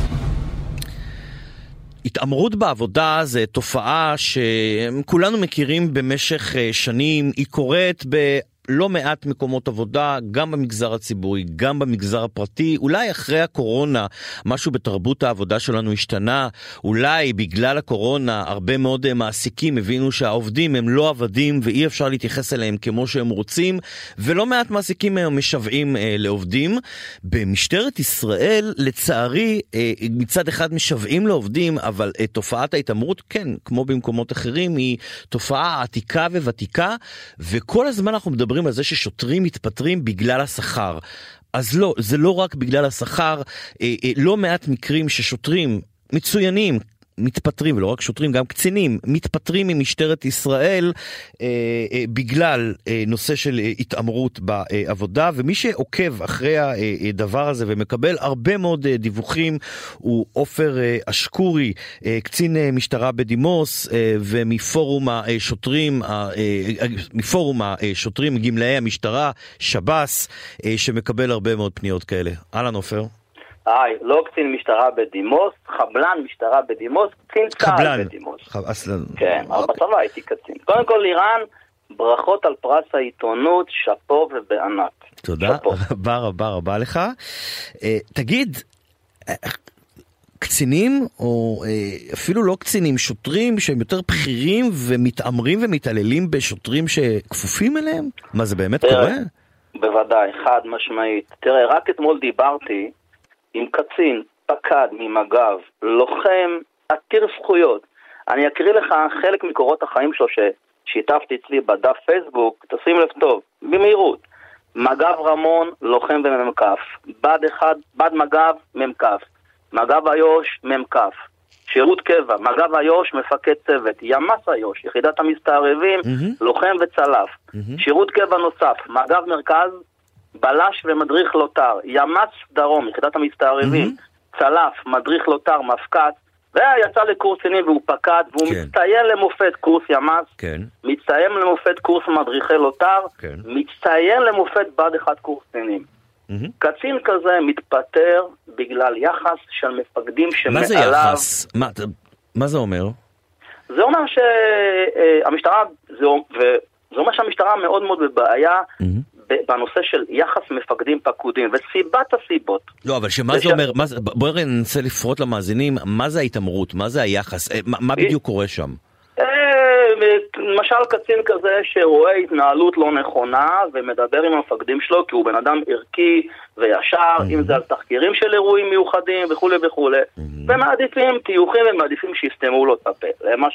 התעמרות בעבודה זה תופעה שכולנו מכירים במשך שנים, היא קורית ב... לא מעט מקומות עבודה, גם במגזר הציבורי, גם במגזר הפרטי. אולי אחרי הקורונה משהו בתרבות העבודה שלנו השתנה, אולי בגלל הקורונה הרבה מאוד מעסיקים הבינו שהעובדים הם לא עבדים ואי אפשר להתייחס אליהם כמו שהם רוצים, ולא מעט מעסיקים היום משוועים אה, לעובדים. במשטרת ישראל לצערי אה, מצד אחד משוועים לעובדים, אבל אה, תופעת ההתעמרות, כן, כמו במקומות אחרים, היא תופעה עתיקה וותיקה, וכל הזמן אנחנו מדברים על זה ששוטרים מתפטרים בגלל השכר. אז לא, זה לא רק בגלל השכר, אה, אה, לא מעט מקרים ששוטרים מצוינים מתפטרים, ולא רק שוטרים, גם קצינים, מתפטרים ממשטרת ישראל אה, אה, בגלל אה, נושא של אה, התעמרות בעבודה, ומי שעוקב אחרי הדבר הזה ומקבל הרבה מאוד אה, דיווחים הוא עופר אה, אשקורי, אה, קצין אה, משטרה בדימוס, אה, ומפורום השוטרים, אה, אה, מפורום השוטרים, גמלאי המשטרה, שב"ס, אה, שמקבל הרבה מאוד פניות כאלה. אהלן עופר. היי, לא קצין משטרה בדימוס, חבלן משטרה בדימוס, קצין צה"ל בדימוס. חבלן. כן, אבל בצבא הייתי קצין. קודם כל, לירן, ברכות על פרס העיתונות, שפו ובענק. תודה, רבה רבה רבה לך. תגיד, קצינים, או אפילו לא קצינים, שוטרים שהם יותר בכירים ומתאמרים ומתעללים בשוטרים שכפופים אליהם? מה, זה באמת קורה? בוודאי, חד משמעית. תראה, רק אתמול דיברתי עם קצין, פקד ממג"ב, לוחם, עתיר זכויות. אני אקריא לך חלק מקורות החיים שלו ששיתפתי אצלי בדף פייסבוק, תשים לב טוב, במהירות. מג"ב רמון, לוחם וממקף. בד אחד, בד מג"ב, ממקף. מג"ב איו"ש, ממקף. שירות קבע, מג"ב איו"ש, מפקד צוות. ימ"ס איו"ש, יחידת המסתערבים, mm-hmm. לוחם וצלף. Mm-hmm. שירות קבע נוסף, מג"ב מרכז, בלש ומדריך לוטר, ימ"ס דרום, יחידת המסתערבים, mm-hmm. צלף, מדריך לוטר, מפקד, ויצא לקורס קצינים והוא פקד, והוא כן. מצטיין למופת קורס ימ"ס, כן. מצטיין למופת קורס מדריכי לוטר, כן. מצטיין למופת בד אחד קורס קצינים. Mm-hmm. קצין כזה מתפטר בגלל יחס של מפקדים שמעליו... מה זה יחס? מה, מה זה אומר? זה אומר שהמשטרה, זה, זה אומר שהמשטרה מאוד מאוד בבעיה, mm-hmm. בנושא של יחס מפקדים פקודים, וסיבת הסיבות. לא, אבל שמה זה אומר, בואי ננסה לפרוט למאזינים, מה זה ההתאמרות, מה זה היחס, מה בדיוק קורה שם? למשל קצין כזה שרואה התנהלות לא נכונה, ומדבר עם המפקדים שלו, כי הוא בן אדם ערכי וישר, אם זה על תחקירים של אירועים מיוחדים וכו' וכו', ומעדיפים תיוחים ומעדיפים שיסתמו לו את הפה, למשל.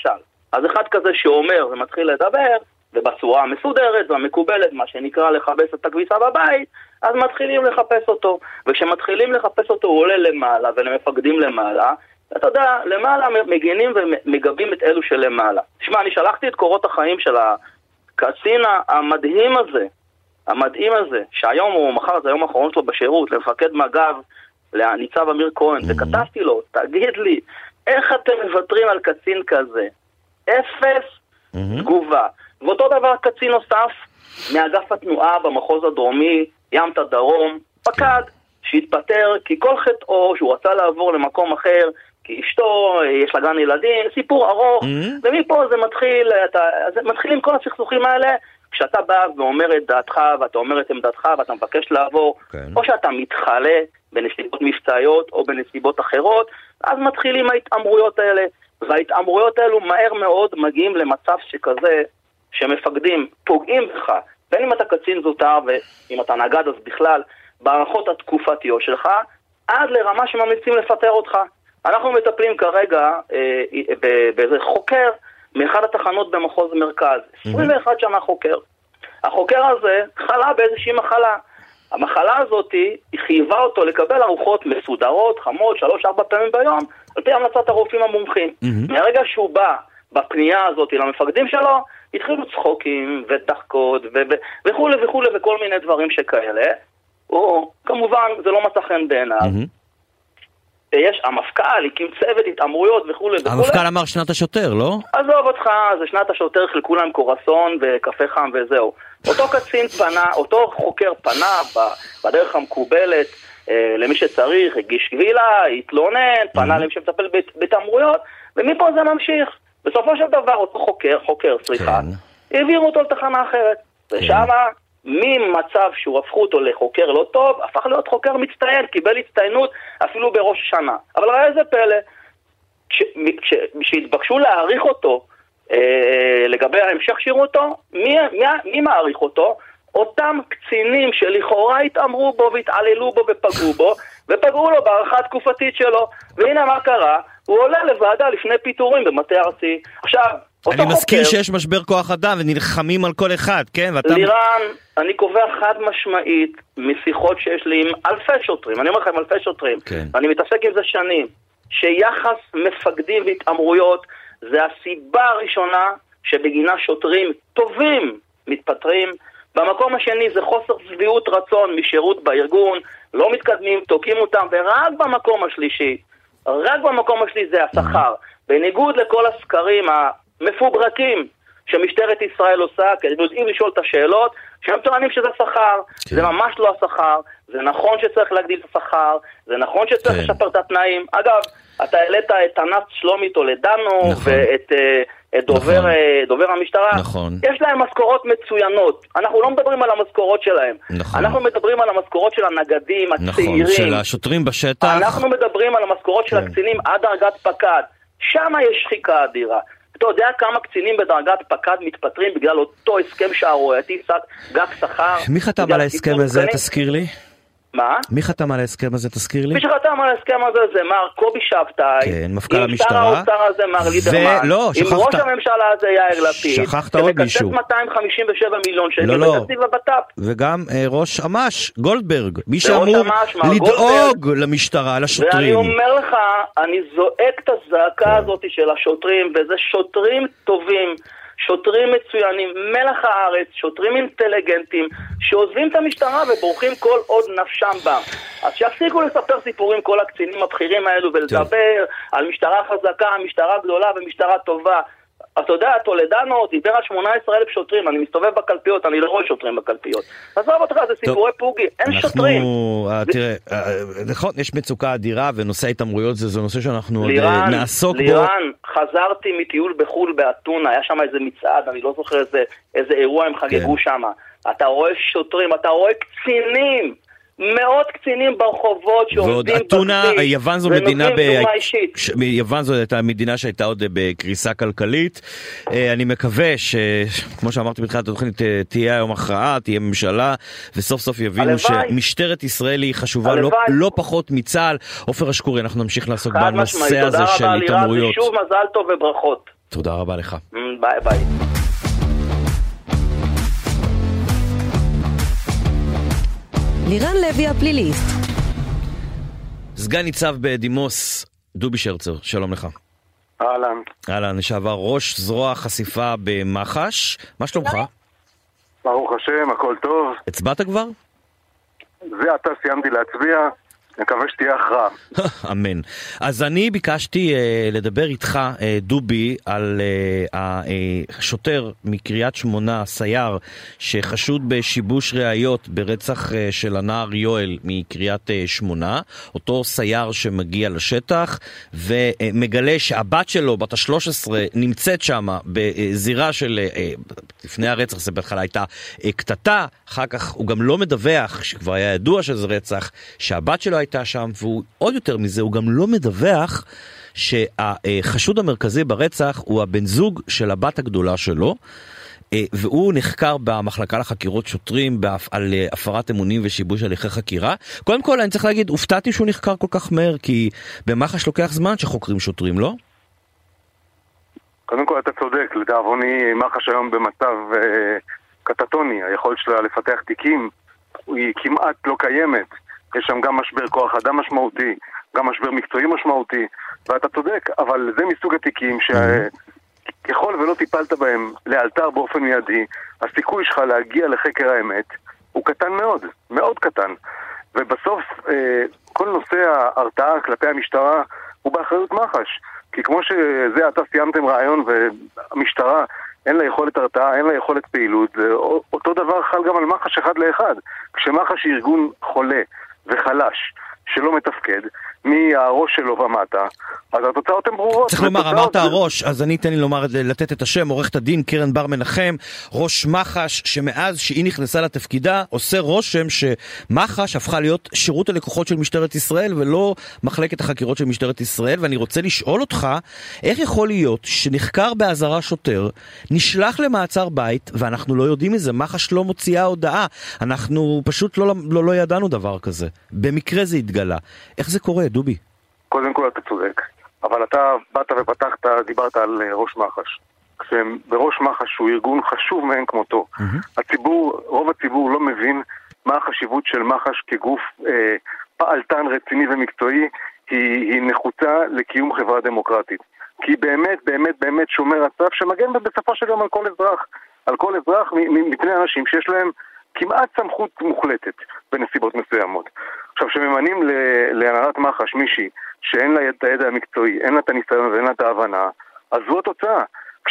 אז אחד כזה שאומר ומתחיל לדבר, ובצורה המסודרת והמקובלת, מה שנקרא לחפש את הכביסה בבית, אז מתחילים לחפש אותו. וכשמתחילים לחפש אותו הוא עולה למעלה ולמפקדים למעלה, אתה יודע, למעלה מגינים ומגבים את אלו שלמעלה. תשמע, אני שלחתי את קורות החיים של הקצין המדהים הזה, המדהים הזה, שהיום הוא מחר, זה היום האחרון שלו בשירות, למפקד מג"ב, לניצב אמיר כהן, וכתבתי לו, תגיד לי, איך אתם מוותרים על קצין כזה? אפס תגובה. ואותו דבר קצין נוסף, מאגף התנועה במחוז הדרומי, ימת הדרום, פקד, שהתפטר, כי כל חטאו שהוא רצה לעבור למקום אחר, כי אשתו, יש לה גן ילדים, סיפור ארוך, ומפה זה מתחיל, אתה, זה מתחיל עם כל הסכסוכים האלה, כשאתה בא ואומר את דעתך, ואתה אומר את עמדתך, ואתה מבקש לעבור, כן. או שאתה מתחלה בנסיבות מבצעיות, או בנסיבות אחרות, אז מתחילים ההתאמרויות האלה, וההתאמרויות האלו מהר מאוד מגיעים למצב שכזה, שמפקדים פוגעים בך, בין אם אתה קצין זוטר, ואם אתה נגד אז בכלל, בערכות התקופתיות שלך, עד לרמה שממליצים לפטר אותך. אנחנו מטפלים כרגע אה, באיזה חוקר מאחד התחנות במחוז מרכז, עשרים ואחת שנה חוקר. החוקר הזה חלה באיזושהי מחלה. המחלה הזאת היא חייבה אותו לקבל ארוחות מסודרות, חמות, שלוש, ארבע פעמים ביום, על פי המלצת הרופאים המומחים. מהרגע שהוא בא בפנייה הזאת למפקדים שלו, התחילו צחוקים ודחקות וכו' וכו' וכל מיני דברים שכאלה. או, כמובן, זה לא מצא חן בעיניו. יש, המפכ"ל הקים צוות התאמרויות וכו' וכו'. המפכ"ל אמר שנת השוטר, לא? עזוב אותך, זה שנת השוטר, חילקו להם קורסון וקפה חם וזהו. אותו קצין פנה, אותו חוקר פנה בדרך המקובלת למי שצריך, הגיש קבילה, התלונן, פנה למי שמטפל בהתאמרויות, ומפה זה ממשיך. בסופו של דבר, אותו חוקר, חוקר, סליחה, העבירו אותו לתחנה אחרת. ושמה, ממצב שהוא הפכו אותו לחוקר לא טוב, הפך להיות חוקר מצטיין, קיבל הצטיינות אפילו בראש השנה. אבל ראה איזה פלא, כשהתבקשו להעריך אותו, אה, לגבי ההמשך שירותו, מי, מי, מי מעריך אותו? אותם קצינים שלכאורה התאמרו בו והתעללו בו ופגעו בו, ופגעו לו בערכה התקופתית שלו. והנה מה קרה, הוא עולה לוועדה לפני פיטורים במטה ארצי. עכשיו, אני מזכיר שיש משבר כוח אדם ונלחמים על כל אחד, כן? ואתה... לירן, אני קובע חד משמעית משיחות שיש לי עם אלפי שוטרים, אני אומר לכם אלפי שוטרים, כן. ואני מתעסק עם זה שנים, שיחס מפקדים והתאמרויות זה הסיבה הראשונה שבגינה שוטרים טובים מתפטרים. במקום השני זה חוסר שביעות רצון משירות בארגון, לא מתקדמים, תוקים אותם, ורק במקום השלישי, רק במקום השלישי זה השכר. בניגוד לכל הסקרים המפוברקים שמשטרת ישראל עושה, כי הם יודעים לשאול את השאלות, שהם טוענים שזה שכר, כן. זה ממש לא השכר, זה נכון שצריך להגדיל את השכר, זה נכון שצריך כן. לשפר את התנאים. אגב, אתה העלית את ענת שלומית או לדנו, נכון. ואת את דובר, נכון. דובר המשטרה, נכון. יש להם משכורות מצוינות. אנחנו לא מדברים על המשכורות שלהם. נכון. אנחנו מדברים על המשכורות של הנגדים, הצעירים. נכון, של השוטרים בשטח. אנחנו מדברים על המשכורות של כן. הקצינים עד דרגת פקד. שם יש שחיקה אדירה. אתה יודע כמה קצינים בדרגת פקד מתפטרים בגלל אותו הסכם שערורייתי, גג שכר? מי חתם על ההסכם הזה, תזכיר לי? מה? מי חתם על ההסכם הזה, תזכיר לי? מי שחתם על ההסכם הזה זה מר קובי שבתאי, כן, מפכ"ל המשטרה, עם שר האוצר הזה מר ליברמן, לא, עם ראש הממשלה הזה יאיר לפיד, שכחת עוד מישהו, שמקצץ מאתיים חמישים ושבע מיליון שקל לא, לא. בתקציב הבט"פ. וגם אה, ראש אמ"ש, גולדברג, מי שאמור לדאוג למשטרה, לשוטרים. ואני אומר לך, אני זועק את הזעקה כן. הזאת של השוטרים, וזה שוטרים טובים, שוטרים מצוינים, מלח הארץ, שוטרים אינטליגנטים, שעוזבים את המשטרה ובורחים כל עוד נפשם בה. אז שיפסיקו לספר סיפורים כל הקצינים הבכירים האלו, ולדבר על משטרה חזקה, משטרה גדולה ומשטרה טובה. אתה יודע, טולדנו דיבר על שמונה עשרה אלף שוטרים, אני מסתובב בקלפיות, אני לא רואה שוטרים בקלפיות. אז רב אותך, זה סיפורי פוגי, אין שוטרים. תראה, נכון, יש מצוקה אדירה, ונושא ההתאמרויות זה נושא שאנחנו עוד נעסוק בו. לירן, חזרתי מטיול בחול באתונה, היה שם איזה מצעד, אני לא זוכר איזה אירוע הם חגגו שם. אתה רואה שוטרים, אתה רואה קצינים, מאות קצינים ברחובות שעומדים בכביש, יוון זו מדינה ב... יוון זו הייתה מדינה שהייתה עוד בקריסה כלכלית. אני מקווה שכמו שאמרתי בתחילת התוכנית תהיה היום הכרעה, תהיה ממשלה, וסוף סוף יבינו שמשטרת ישראל היא חשובה לא פחות מצה"ל. עופר אשקורי, אנחנו נמשיך לעסוק בנושא הזה של התאמרויות. שוב מזל טוב וברכות. תודה רבה לך. ביי ביי. לירן לוי הפליליסט. סגן ניצב בדימוס דובי שרצר, שלום לך. אהלן. אהלן, לשעבר ראש זרוע חשיפה במח"ש, מה שלומך? ברוך השם, הכל טוב. הצבעת כבר? זה אתה סיימתי להצביע, מקווה שתהיה הכרעה. אמן. אז אני ביקשתי uh, לדבר איתך, uh, דובי, על uh, השוטר מקריית שמונה, סייר, שחשוד בשיבוש ראיות ברצח uh, של הנער יואל מקריית uh, שמונה, אותו סייר שמגיע לשטח, ומגלה שהבת שלו, בת ה-שלוש עשרה, נמצאת שם בזירה של, uh, לפני הרצח זה בהתחלה הייתה uh, קטטה, אחר כך הוא גם לא מדווח, שכבר היה ידוע שזה רצח, שהבת שלו הייתה שם, והוא עוד יותר מזה, הוא גם לא מדווח שהחשוד המרכזי ברצח הוא הבן זוג של הבת הגדולה שלו, והוא נחקר במחלקה לחקירות שוטרים על הפרת אמונים ושיבוש הליכי חקירה. קודם כל אני צריך להגיד, הופתעתי שהוא נחקר כל כך מהר, כי במח"ש לוקח זמן שחוקרים שוטרים, לא? קודם כל אתה צודק, לדאבוני מח"ש היום במצב אה, קטטוני, היכולת שלה לפתח תיקים היא כמעט לא קיימת. יש שם גם משבר כוח אדם משמעותי, גם משבר מקצועי משמעותי, ואתה צודק, אבל זה מסוג התיקים שככל ולא טיפלת בהם לאלתר באופן מיידי, הסיכוי שלך להגיע לחקר האמת הוא קטן מאוד, מאוד קטן. ובסוף כל נושא ההרתעה כלפי המשטרה הוא באחריות מח"ש, כי כמו שזה אתה סיימתם רעיון והמשטרה אין לה יכולת הרתעה, אין לה יכולת פעילות, אותו דבר חל גם על מח"ש אחד לאחד. כשמח"ש היא ארגון חולה וחלש שלא מתפקד, מהראש שלו ומטה, אז התוצאות הן ברורות. צריך לומר, אמרת הראש, אז אני אתן לי לומר, לתת את השם, עורכת הדין קרן בר מנחם, ראש מח"ש, שמאז שהיא נכנסה לתפקידה, עושה רושם שמח"ש הפכה להיות שירות הלקוחות של משטרת ישראל, ולא מחלקת החקירות של משטרת ישראל, ואני רוצה לשאול אותך, איך יכול להיות שנחקר באזהרה שוטר, נשלח למעצר בית, ואנחנו לא יודעים מזה, מח"ש לא מוציאה הודעה, אנחנו פשוט לא, לא, לא ידענו דבר כזה. במקרה זה התגלה. איך זה קורה, דובי? קודם כל אתה צודק, אבל אתה באת ופתחת, דיברת על ראש מח"ש. כשבראש מח"ש הוא ארגון חשוב מאין כמותו. Mm-hmm. הציבור, רוב הציבור לא מבין מה החשיבות של מח"ש כגוף אה, פעלתן רציני ומקצועי, היא, היא נחוצה לקיום חברה דמוקרטית. כי באמת, באמת, באמת שומר הסף שמגן בסופו של יום על כל אזרח, על כל אזרח מפני אנשים שיש להם כמעט סמכות מוחלטת בנסיבות מסוימות. עכשיו, שממנים להנהלת מח"ש מישהי שאין לה את הידע המקצועי, אין לה את הניסיון ואין לה את ההבנה, אז זו התוצאה.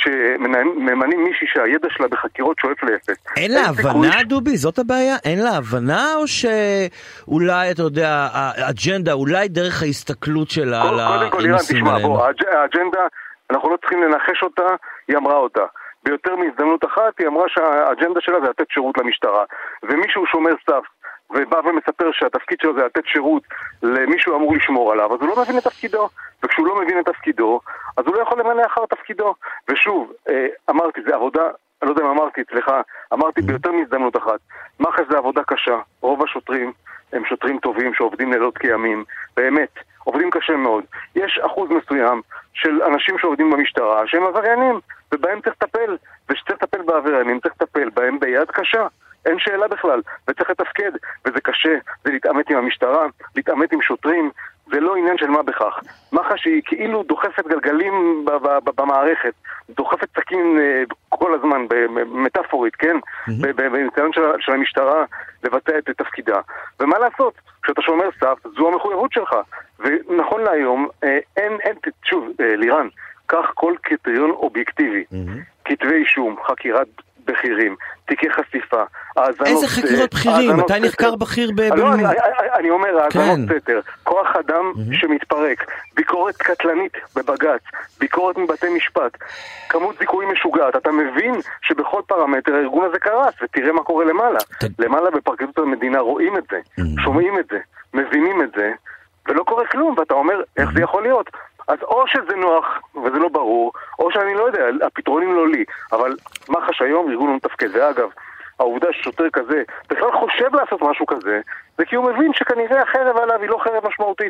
כשממנים מישהי שהידע שלה בחקירות שואף לאפס. אין לה הבנה, דובי? זאת הבעיה? אין לה הבנה או שאולי, אתה יודע, האג'נדה, אולי דרך ההסתכלות שלה על הנושאים האלה? קודם כל, אירן, תשמע, בוא, האג'נדה, אנחנו לא צריכים לנחש אותה, היא אמרה אותה. ביותר מהזדמנות אחת, היא אמרה שהאג'נדה שלה זה לתת שירות למשטרה. ומישהו שומר סף, ובא ומספר שהתפקיד שלו זה לתת שירות למישהו אמור לשמור עליו, אז הוא לא מבין את תפקידו, וכשהוא לא מבין את תפקידו, אז הוא לא יכול למלא אחר תפקידו. ושוב, אמרתי, זה עבודה, אני לא יודע אם אמרתי אצלך, אמרתי ביותר מהזדמנות אחת, מח"ש זה עבודה קשה, רוב השוטרים הם שוטרים טובים שעובדים לילות כימים, באמת, עובדים קשה מאוד. יש אחוז מסוים של אנשים שעובדים במשטרה שהם עבריינים, ובהם צריך לטפל, ושצריך לטפל בעבריינים, צריך לטפל בהם ביד קשה. אין שאלה בכלל, וצריך לתפקד, וזה קשה, זה להתאמת עם המשטרה, להתאמת עם שוטרים, זה לא עניין של מה בכך. מח"ש היא כאילו דוחפת גלגלים במערכת, דוחפת סכין כל הזמן, במטאפורית, כן? בניסיון של המשטרה לבצע את תפקידה. ומה לעשות? כשאתה שומר סף, זו המחויבות שלך. ונכון להיום, אין, אין, שוב, לירן, כך כל קריטריון אובייקטיבי, כתבי אישום, חקירת בכירים, תיקי חשיפה, האזנות... איזה חקירות בכירים? מתי נחקר בכיר ב... לא, אני אומר, האזנות סתר, כוח אדם שמתפרק, ביקורת קטלנית בבג"ץ, ביקורת מבתי משפט, כמות זיכויים משוגעת, אתה מבין שבכל פרמטר הארגון הזה קרס, ותראה מה קורה למעלה. למעלה בפרקליטות המדינה רואים את זה, שומעים את זה, מבינים את זה, ולא קורה כלום, ואתה אומר, איך זה יכול להיות? אז או שזה נוח, וזה לא ברור, או שאני לא יודע, הפתרונים לא לי, אבל מח"ש היום ארגון לא מתפקד. ואגב, העובדה ששוטר כזה בכלל חושב לעשות משהו כזה, זה כי הוא מבין שכנראה החרב עליו היא לא חרב משמעותית.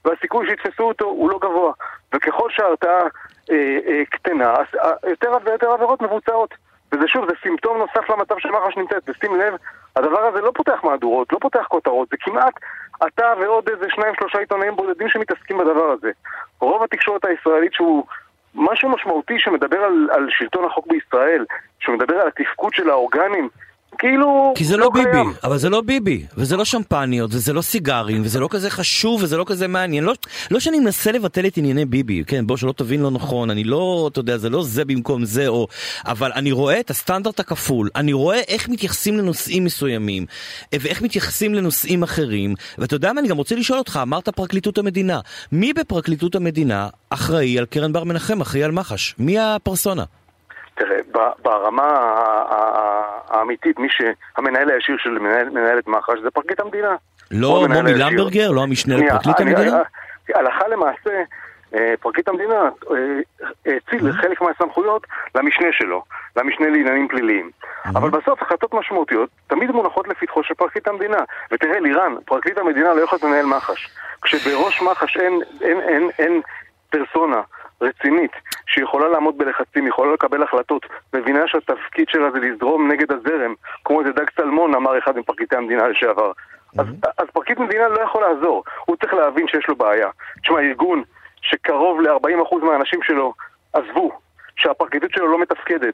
והסיכוי שיתפסו אותו הוא לא גבוה. וככל שההרתעה אה, אה, קטנה, אז אה, יותר ויותר עבירות מבוצעות. וזה שוב, זה סימפטום נוסף למצב שמח"ש נמצאת. ושים לב, הדבר הזה לא פותח מהדורות, לא פותח כותרות, זה כמעט אתה ועוד איזה שניים שלושה עיתונאים בודדים שמתעסקים בדבר הזה. רוב התקשורת הישראלית שהוא משהו משמעותי שמדבר על, על שלטון החוק בישראל, שמדבר על התפקוד של האורגנים, כאילו... כי זה לא, לא ביבי, אבל זה לא ביבי, וזה לא שמפניות, וזה לא סיגרים, וזה לא כזה חשוב, וזה לא כזה מעניין. לא, לא שאני מנסה לבטל את ענייני ביבי, כן, בוא שלא תבין לא נכון, אני לא, אתה יודע, זה לא זה במקום זה, או... אבל אני רואה את הסטנדרט הכפול, אני רואה איך מתייחסים לנושאים מסוימים, ואיך מתייחסים לנושאים אחרים, ואתה יודע מה, אני גם רוצה לשאול אותך, אמרת פרקליטות המדינה, מי בפרקליטות המדינה אחראי על קרן בר מנחם, אחראי על מח"ש? מי הפרסונה? תראה, ברמה האמיתית, מי שהמנהל הישיר של מנהלת מח"ש זה פרקליט המדינה. לא מומי למברגר, לא המשנה לפרקליט המדינה? הלכה למעשה, פרקליט המדינה הציל חלק מהסמכויות למשנה שלו, למשנה לעניינים פליליים. אבל בסוף החלטות משמעותיות תמיד מונחות לפתחו של פרקליט המדינה. ותראה, לירן, פרקליט המדינה לא יכול לנהל מח"ש. כשבראש מח"ש אין פרסונה רצינית, שיכולה לעמוד בלחצים, יכולה לקבל החלטות, מבינה שהתפקיד שלה זה לזרום נגד הזרם, כמו איזה דג סלמון, אמר אחד מפרקליטי המדינה לשעבר. Mm-hmm. אז, אז פרקליט מדינה לא יכול לעזור, הוא צריך להבין שיש לו בעיה. תשמע, ארגון שקרוב ל-ארבעים אחוז מהאנשים שלו עזבו, שהפרקליטות שלו לא מתפקדת,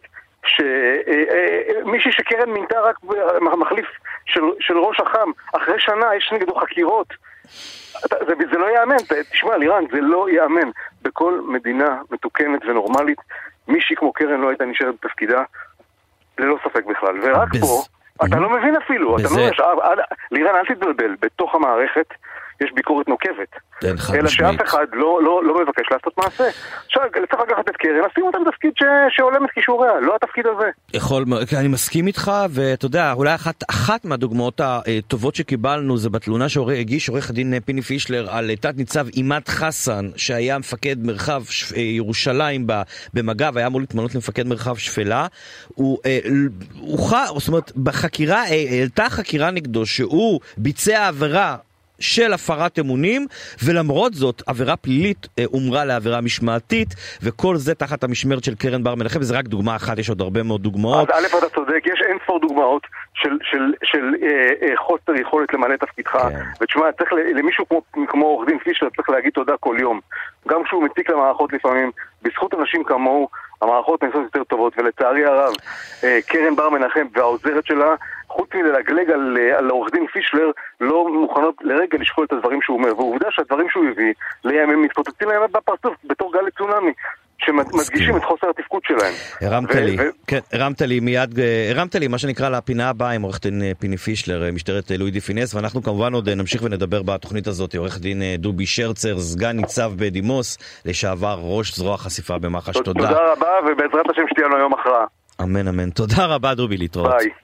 שמישהי שקרן מינתה רק מחליף של, של ראש החם, אחרי שנה יש נגדו חקירות, זה, זה לא יאמן, תשמע לירן, זה לא יאמן. בכל מדינה מתוקנת ונורמלית, מישהי כמו קרן לא הייתה נשארת בתפקידה, ללא ספק בכלל. ורק בז... פה, אתה לא מבין אפילו, אתה לא... לירן, אל תתבלבל, בתוך המערכת יש ביקורת נוקבת. אלא שאף אחד לא, לא, לא מבקש לעשות מעשה. עכשיו, צריך לקחת את קרן, נשים אותם תפקיד ש... שעולם את כישוריה, לא התפקיד הזה. יכול, אני מסכים איתך, ואתה יודע, אולי אחת, אחת מהדוגמאות הטובות שקיבלנו, זה בתלונה שהגיש עורך הדין פיני פישלר, על תת ניצב אימת חסן, שהיה מפקד מרחב ירושלים במג"ב, היה אמור להתמנות למפקד מרחב שפלה. הוא, הוא, זאת אומרת, בחקירה, העלתה חקירה נגדו, שהוא ביצע עבירה של הפרת אמונים, ולמרות זאת עבירה פלילית אומרה לעבירה משמעתית, וכל זה תחת המשמרת של קרן בר מנחם. וזה רק דוגמה אחת, יש עוד הרבה מאוד דוגמאות. אז א', אתה צודק, יש אין ספור דוגמאות של, של, של אה, אה, חוסר יכולת למלא תפקידך, כן. ותשמע, צריך למישהו כמו, כמו עורך דין פישלר צריך להגיד תודה כל יום, גם כשהוא מציק למערכות לפעמים, בזכות אנשים כמוהו המערכות נעשות יותר טובות, ולצערי הרב אה, קרן בר מנחם והעוזרת שלה, חוץ מלהגלג על, על עורך דין פישלר, לא מוכנות לרגע לשקול את הדברים שהוא אומר, והעובדה שהדברים שהוא הביא לימים מתפוצצים להם בפרצוף בתור גל צונאמי, שמדגישים את חוסר התפקוד שלהם. הרמת לי, כן, הרמת לי מיד, הרמת לי מה שנקרא לפינה הבאה עם עורך דין פיני פישלר, משטרת לואי דה פינס, ואנחנו כמובן עוד נמשיך ונדבר בתוכנית הזאת. עורך דין דובי שרצר, סגן ניצב בדימוס, לשעבר ראש זרוע חשיפה במח"ש. תודה. תודה רבה, ובעזרת השם שתהיה לנו יום הכרעה. אמן אמן. תודה רבה דובי, להתראות. ביי.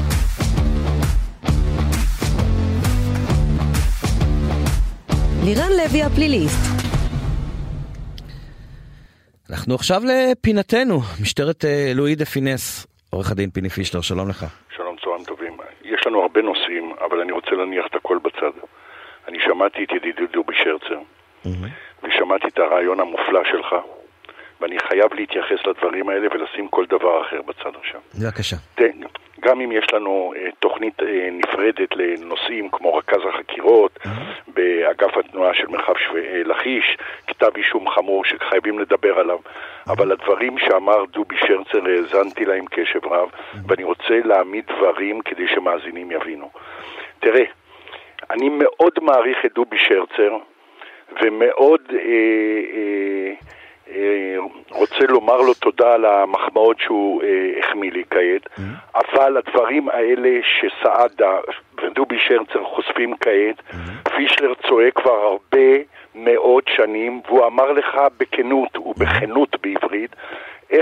לירן לוי הפליליסט. אנחנו עכשיו לפינתנו, משטרת לואי דה פינס. עורך הדין פיני פישלר, שלום לך. שלום, צהריים טובים. יש לנו הרבה נושאים, אבל אני רוצה להניח את הכל בצד. אני שמעתי את ידידי דובי שרצר, mm-hmm. ושמעתי את הרעיון המופלא שלך, ואני חייב להתייחס לדברים האלה ולשים כל דבר אחר בצד עכשיו. בבקשה. גם אם יש לנו uh, תוכנית uh, נפרדת לנושאים כמו רכז החקירות, mm-hmm. באגף התנועה של מרחב שו... לכיש, כתב אישום חמור שחייבים לדבר עליו. Mm-hmm. אבל הדברים שאמר דובי שרצר האזנתי להם קשב רב, mm-hmm. ואני רוצה להעמיד דברים כדי שמאזינים יבינו. תראה, אני מאוד מעריך את דובי שרצר, ומאוד אה, אה, אה, רוצה לומר לו תודה על המחמאות שהוא אה, החמיא לי כעת, mm-hmm. אבל הדברים האלה שסעדה ודובי שרצר חושפים כעת, mm-hmm. פישלר צועק כבר הרבה מאוד שנים, והוא אמר לך בכנות ובכנות בעברית, איך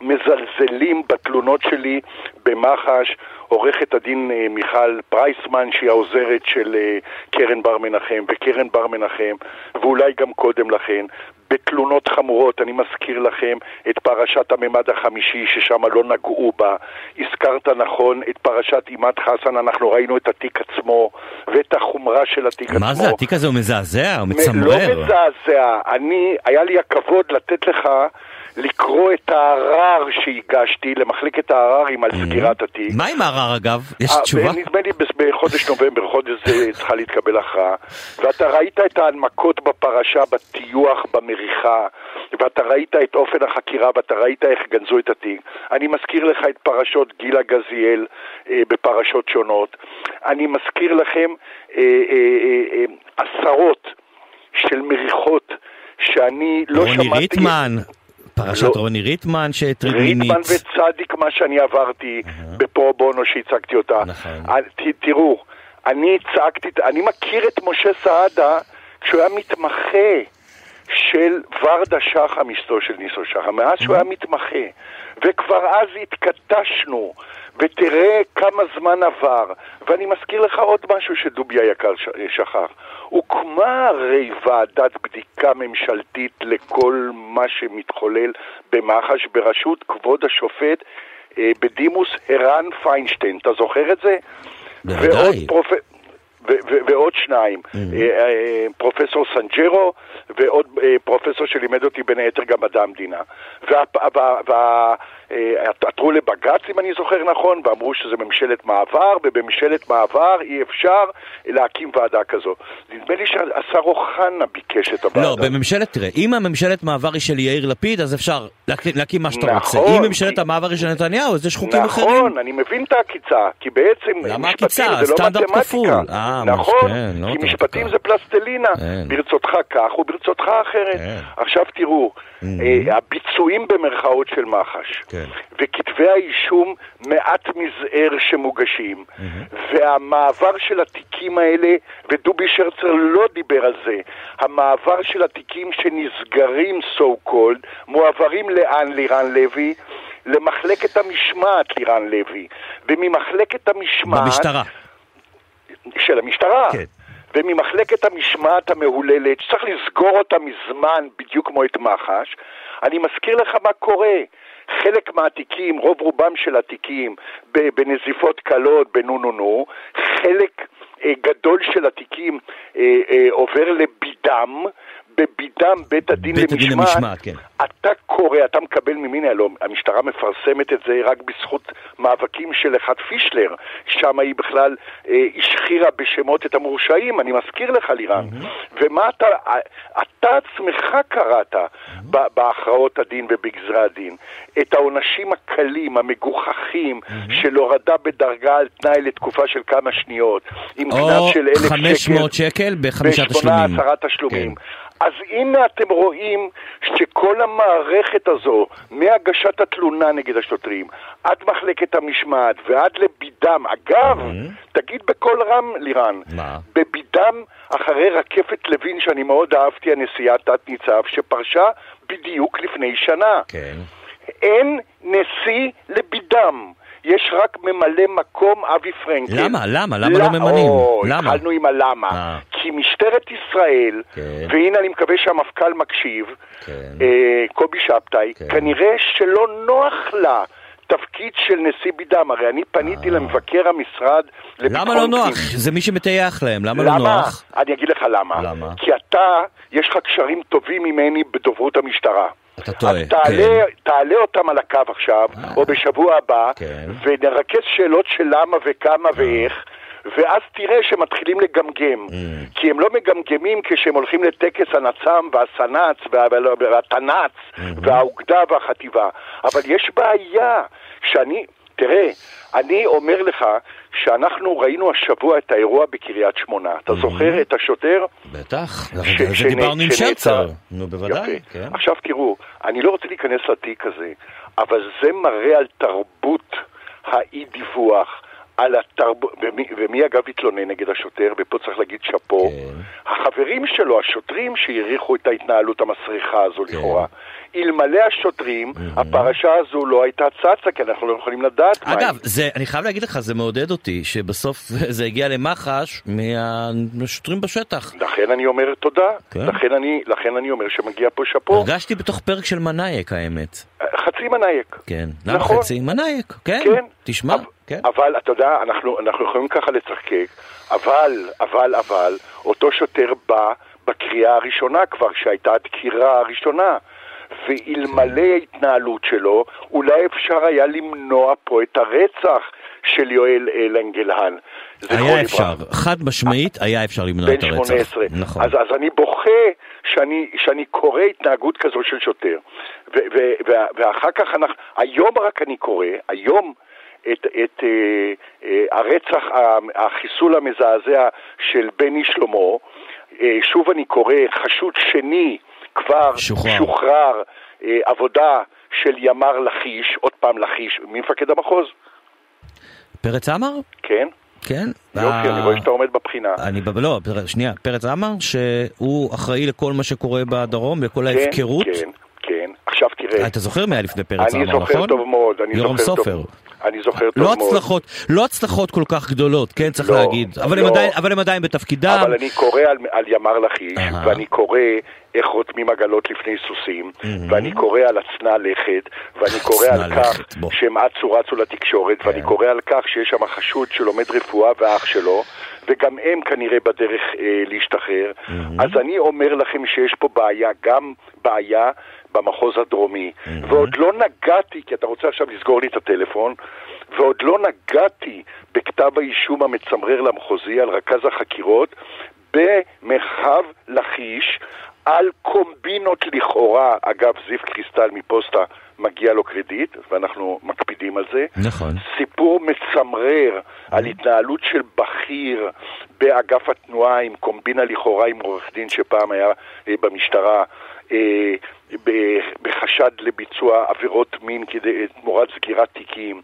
מזלזלים בתלונות שלי במח"ש. עורכת הדין מיכל פרייסמן, שהיא העוזרת של קרן בר מנחם, וקרן בר מנחם, ואולי גם קודם לכן, בתלונות חמורות. אני מזכיר לכם את פרשת הממד החמישי, ששם לא נגעו בה. הזכרת נכון את פרשת אימת חסן, אנחנו ראינו את התיק עצמו, ואת החומרה של התיק מה עצמו. מה זה? התיק הזה הוא מזעזע? הוא מצמרר? לא מזעזע. אני, היה לי הכבוד לתת לך לקרוא את הערר שהגשתי למחלקת העררים על סגירת התיק. מה עם הערר אגב? יש תשובה? נדמה לי בחודש נובמבר, חודש זה צריכה להתקבל הכרעה. ואתה ראית את ההנמקות בפרשה, בטיוח, במריחה, ואתה ראית את אופן החקירה, ואתה ראית איך גנזו את התיק. אני מזכיר לך את פרשות גילה גזיאל אה, בפרשות שונות. אני מזכיר לכם אה, אה, אה, אה, עשרות של מריחות שאני לא שמעתי... רוני ריטמן... פרשת לא. רוני ריטמן שהטריד מינית. ריטמן וצדיק, מה שאני עברתי uh-huh. בפרו בונו שהצגתי אותה. נכון. ת, תראו, אני הצגתי, אני מכיר את משה סעדה כשהוא היה מתמחה של ורדה שחם, אשתו של ניסו שחם, מאז שהוא היה מתמחה. וכבר אז התקטשנו, ותראה כמה זמן עבר. ואני מזכיר לך עוד משהו שדובי היקר שכח. הוקמה הרי ועדת בדיקה ממשלתית לכל מה שמתחולל במח"ש בראשות כבוד השופט אה, בדימוס הרן פיינשטיין. אתה זוכר את זה? בוודאי. ועוד, פרופ... ו- ו- ועוד שניים, mm-hmm. אה, אה, פרופסור סנג'רו ועוד אה, פרופסור שלימד אותי בין היתר גם מדע המדינה. וה... וה... וה... עתרו לבג"ץ, אם אני זוכר נכון, ואמרו שזה ממשלת מעבר, ובממשלת מעבר אי אפשר להקים ועדה כזו. נדמה לי שהשר אוחנה ביקש את הוועדה. לא, בממשלת, תראה, אם הממשלת מעבר היא של יאיר לפיד, אז אפשר להקים מה שאתה רוצה. אם ממשלת המעבר היא של נתניהו, אז יש חוקים אחרים. נכון, אני מבין את הקיצה, כי בעצם משפטים זה לא מתמטיקה. נכון, כי משפטים זה פלסטלינה. ברצותך כך וברצותך אחרת. עכשיו תראו, הביצועים במרכאות של מח"ש. וכתבי האישום מעט מזער שמוגשים, והמעבר של התיקים האלה, ודובי שרצר לא דיבר על זה, המעבר של התיקים שנסגרים so called מועברים לאן? לירן לוי, למחלקת המשמעת לירן לוי, וממחלקת המשמעת במשטרה של המשטרה כן. וממחלקת המשמעת המהוללת שצריך לסגור אותה מזמן בדיוק כמו את מח"ש. אני מזכיר לך מה קורה. חלק מהתיקים, רוב רובם של התיקים, בנזיפות קלות, בנו-נו-נו, חלק אה, גדול של התיקים אה, אה, עובר לבידם, בבידם בית הדין בית למשמעת, הדין למשמעת כן. אתה קורא, אתה מקבל ממני, הלוא המשטרה מפרסמת את זה רק בזכות מאבקים של אחד פישלר, שם היא בכלל אה, השחירה בשמות את המורשעים, אני מזכיר לך לירן, mm-hmm. ומה אתה, אתה עצמך קראת mm-hmm. בהכרעות הדין ובגזרי הדין, את העונשים הקלים, המגוחכים, mm-hmm. של הורדה בדרגה על תנאי לתקופה של כמה שניות, עם קנס של אלף שקל, חמש מאות שקל בחמישה תשלומים. בשמונה עשרה תשלומים. כן. אז הנה אתם רואים שכל המערכת הזו, מהגשת התלונה נגד השוטרים, עד מחלקת המשמעת ועד לבידם, אגב, mm-hmm. תגיד בכל רם לירן, מה? בבידם אחרי רקפת לוין שאני מאוד אהבתי, הנשיאה תת ניצב, שפרשה בדיוק לפני שנה. כן. אין נשיא לבידם. יש רק ממלא מקום אבי פרנקל. למה? למה? למה לא ממנים? למה? התחלנו עם הלמה. אה. כי משטרת ישראל, כן. והנה אני מקווה שהמפכ"ל מקשיב, כן. אה, קובי שבתאי, כן. כנראה שלא נוח לה תפקיד של נשיא בידם. הרי אני פניתי אה. למבקר המשרד לביטחון למה לא נוח? זה מי שמתייח להם. למה, למה? לא נוח? אני אגיד לך למה. למה? כי אתה, יש לך קשרים טובים ממני בדוברות המשטרה. אתה טועה, אז תעלה, כן. תעלה אותם על הקו עכשיו, אה. או בשבוע הבא, כן. ונרכז שאלות של למה וכמה אה. ואיך, ואז תראה שמתחילים לגמגם. Mm. כי הם לא מגמגמים כשהם הולכים לטקס הנצם והסנץ והתנץ mm-hmm. והאוגדה והחטיבה. אבל יש בעיה שאני, תראה, אני אומר לך שאנחנו ראינו השבוע את האירוע בקריית שמונה. אתה זוכר את השוטר? בטח, זה דיברנו עם שרצר. נו, בוודאי. עכשיו תראו, אני לא רוצה להיכנס לתיק הזה, אבל זה מראה על תרבות האי דיווח, על התרבות, ומי, ומי אגב התלונן נגד השוטר, ופה צריך להגיד שפו, החברים שלו, השוטרים שהריחו את ההתנהלות המסריחה הזו לכאורה. אלמלא השוטרים, הפרשה הזו לא הייתה צצה, כי אנחנו לא יכולים לדעת מה. אגב, זה, אני חייב להגיד לך, זה מעודד אותי, שבסוף זה הגיע למח"ש מהשוטרים בשטח. לכן אני אומר תודה, כן. לכן, אני, לכן אני אומר שמגיע פה שפו. הרגשתי בתוך פרק של מנאייק, האמת. חצי מנאייק. כן, למה נכון. חצי? מנאייק, כן, כן. תשמע. אבל, כן. אבל אתה יודע, אנחנו, אנחנו יכולים ככה לצחקק, אבל, אבל, אבל, אותו שוטר בא בקריאה הראשונה כבר, שהייתה הדקירה הראשונה. ואלמלא ההתנהלות שלו, אולי אפשר היה למנוע פה את הרצח של יואל לנגלהן. היה אפשר, חד משמעית היה אפשר למנוע את הרצח. בן שמונה עשרה. נכון. אז, אז אני בוכה שאני, שאני קורא התנהגות כזו של שוטר. ו, ו, ו, ואחר כך אנחנו, היום רק אני קורא, היום את, את אה, אה, הרצח, החיסול המזעזע של בני שלמה, אה, שוב אני קורא, חשוד שני, כבר שוחרר, שוחרר אה, עבודה של ימר לחיש, עוד פעם לחיש, מי מפקד המחוז? פרץ אמר? כן. כן. יופי, אני רואה שאתה עומד בבחינה. אני, לא, שנייה, פרץ אמר שהוא אחראי לכל מה שקורה בדרום, לכל ההפקרות. כן, כן, עכשיו תראה. אתה זוכר מה היה לפני פרץ אמר, נכון? אני זוכר טוב מאוד, אני יורם זוכר סופר. טוב. אני זוכר טוב לא מאוד. הצלחות, לא הצלחות כל כך גדולות, כן, צריך לא, להגיד. אבל, לא. הם עדיין, אבל הם עדיין בתפקידם. אבל אני קורא על, על ימר לחיש, Aha. ואני קורא איך רותמים עגלות לפני סוסים, mm-hmm. ואני קורא על הצנע לכת, ואני קורא על כך בוא. שהם אצו רצו לתקשורת, yeah. ואני קורא על כך שיש שם חשוד שלומד רפואה ואח שלו, וגם הם כנראה בדרך אה, להשתחרר. Mm-hmm. אז אני אומר לכם שיש פה בעיה, גם בעיה במחוז הדרומי, mm-hmm. ועוד לא נגעתי, כי אתה רוצה עכשיו לסגור לי את הטלפון, ועוד לא נגעתי בכתב האישום המצמרר למחוזי על רכז החקירות במרחב לחיש על קומבינות לכאורה. אגב, זיו קריסטל מפוסטה מגיע לו קרדיט, ואנחנו מקפידים על זה. נכון. סיפור מצמרר על התנהלות של בכיר באגף התנועה עם קומבינה לכאורה עם עורך דין שפעם היה במשטרה, בחשד לביצוע עבירות מין כדי תמורת סגירת תיקים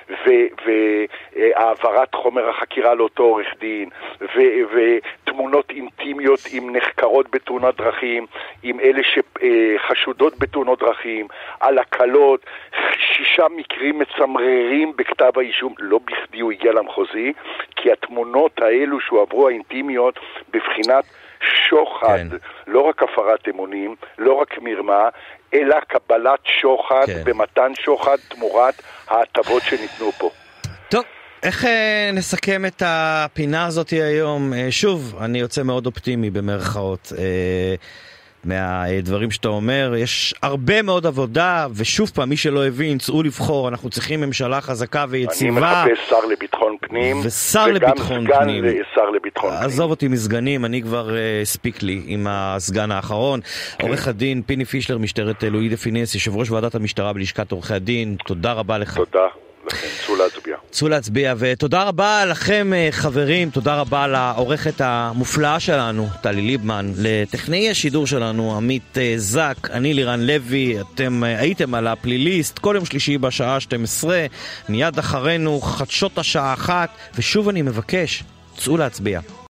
והעברת חומר החקירה לאותו עורך דין ותמונות אינטימיות עם נחקרות בתאונות דרכים, עם אלה שחשודות בתאונות דרכים, על הקלות, שישה מקרים מצמררים בכתב האישום. לא בכדי הוא הגיע למחוזי, כי התמונות האלו שהועברו האינטימיות בבחינת שוחד, כן. לא רק הפרת אמונים, לא רק מרמה, אלא קבלת שוחד, כן. במתן שוחד תמורת ההטבות שניתנו פה. טוב, איך אה, נסכם את הפינה הזאת היום? אה, שוב, אני יוצא מאוד אופטימי במרכאות אה, מהדברים שאתה אומר. יש הרבה מאוד עבודה, ושוב פעם, מי שלא הבין, צאו לבחור, אנחנו צריכים ממשלה חזקה ויציבה. אני מחפש שר לביטחון פנים, ושר לביטחון וגם פנים. סגן לשר לביטחון פנים. עזוב אותי מסגנים, אני כבר הספיק לי עם הסגן האחרון. עורך הדין פיני פישלר, משטרת לואי דה פינס, יושב ראש ועדת המשטרה בלשכת עורכי הדין, תודה רבה לך. תודה. לכם, צאו להצביע. צאו להצביע, ותודה רבה לכם חברים, תודה רבה לעורכת המופלאה שלנו, טלי ליבמן, לטכנאי השידור שלנו, עמית זק, אני לירן לוי, אתם הייתם על הפליליסט, כל יום שלישי בשעה שתים עשרה, מיד אחרינו חדשות השעה אחת, ושוב אני מבקש, צאו להצביע.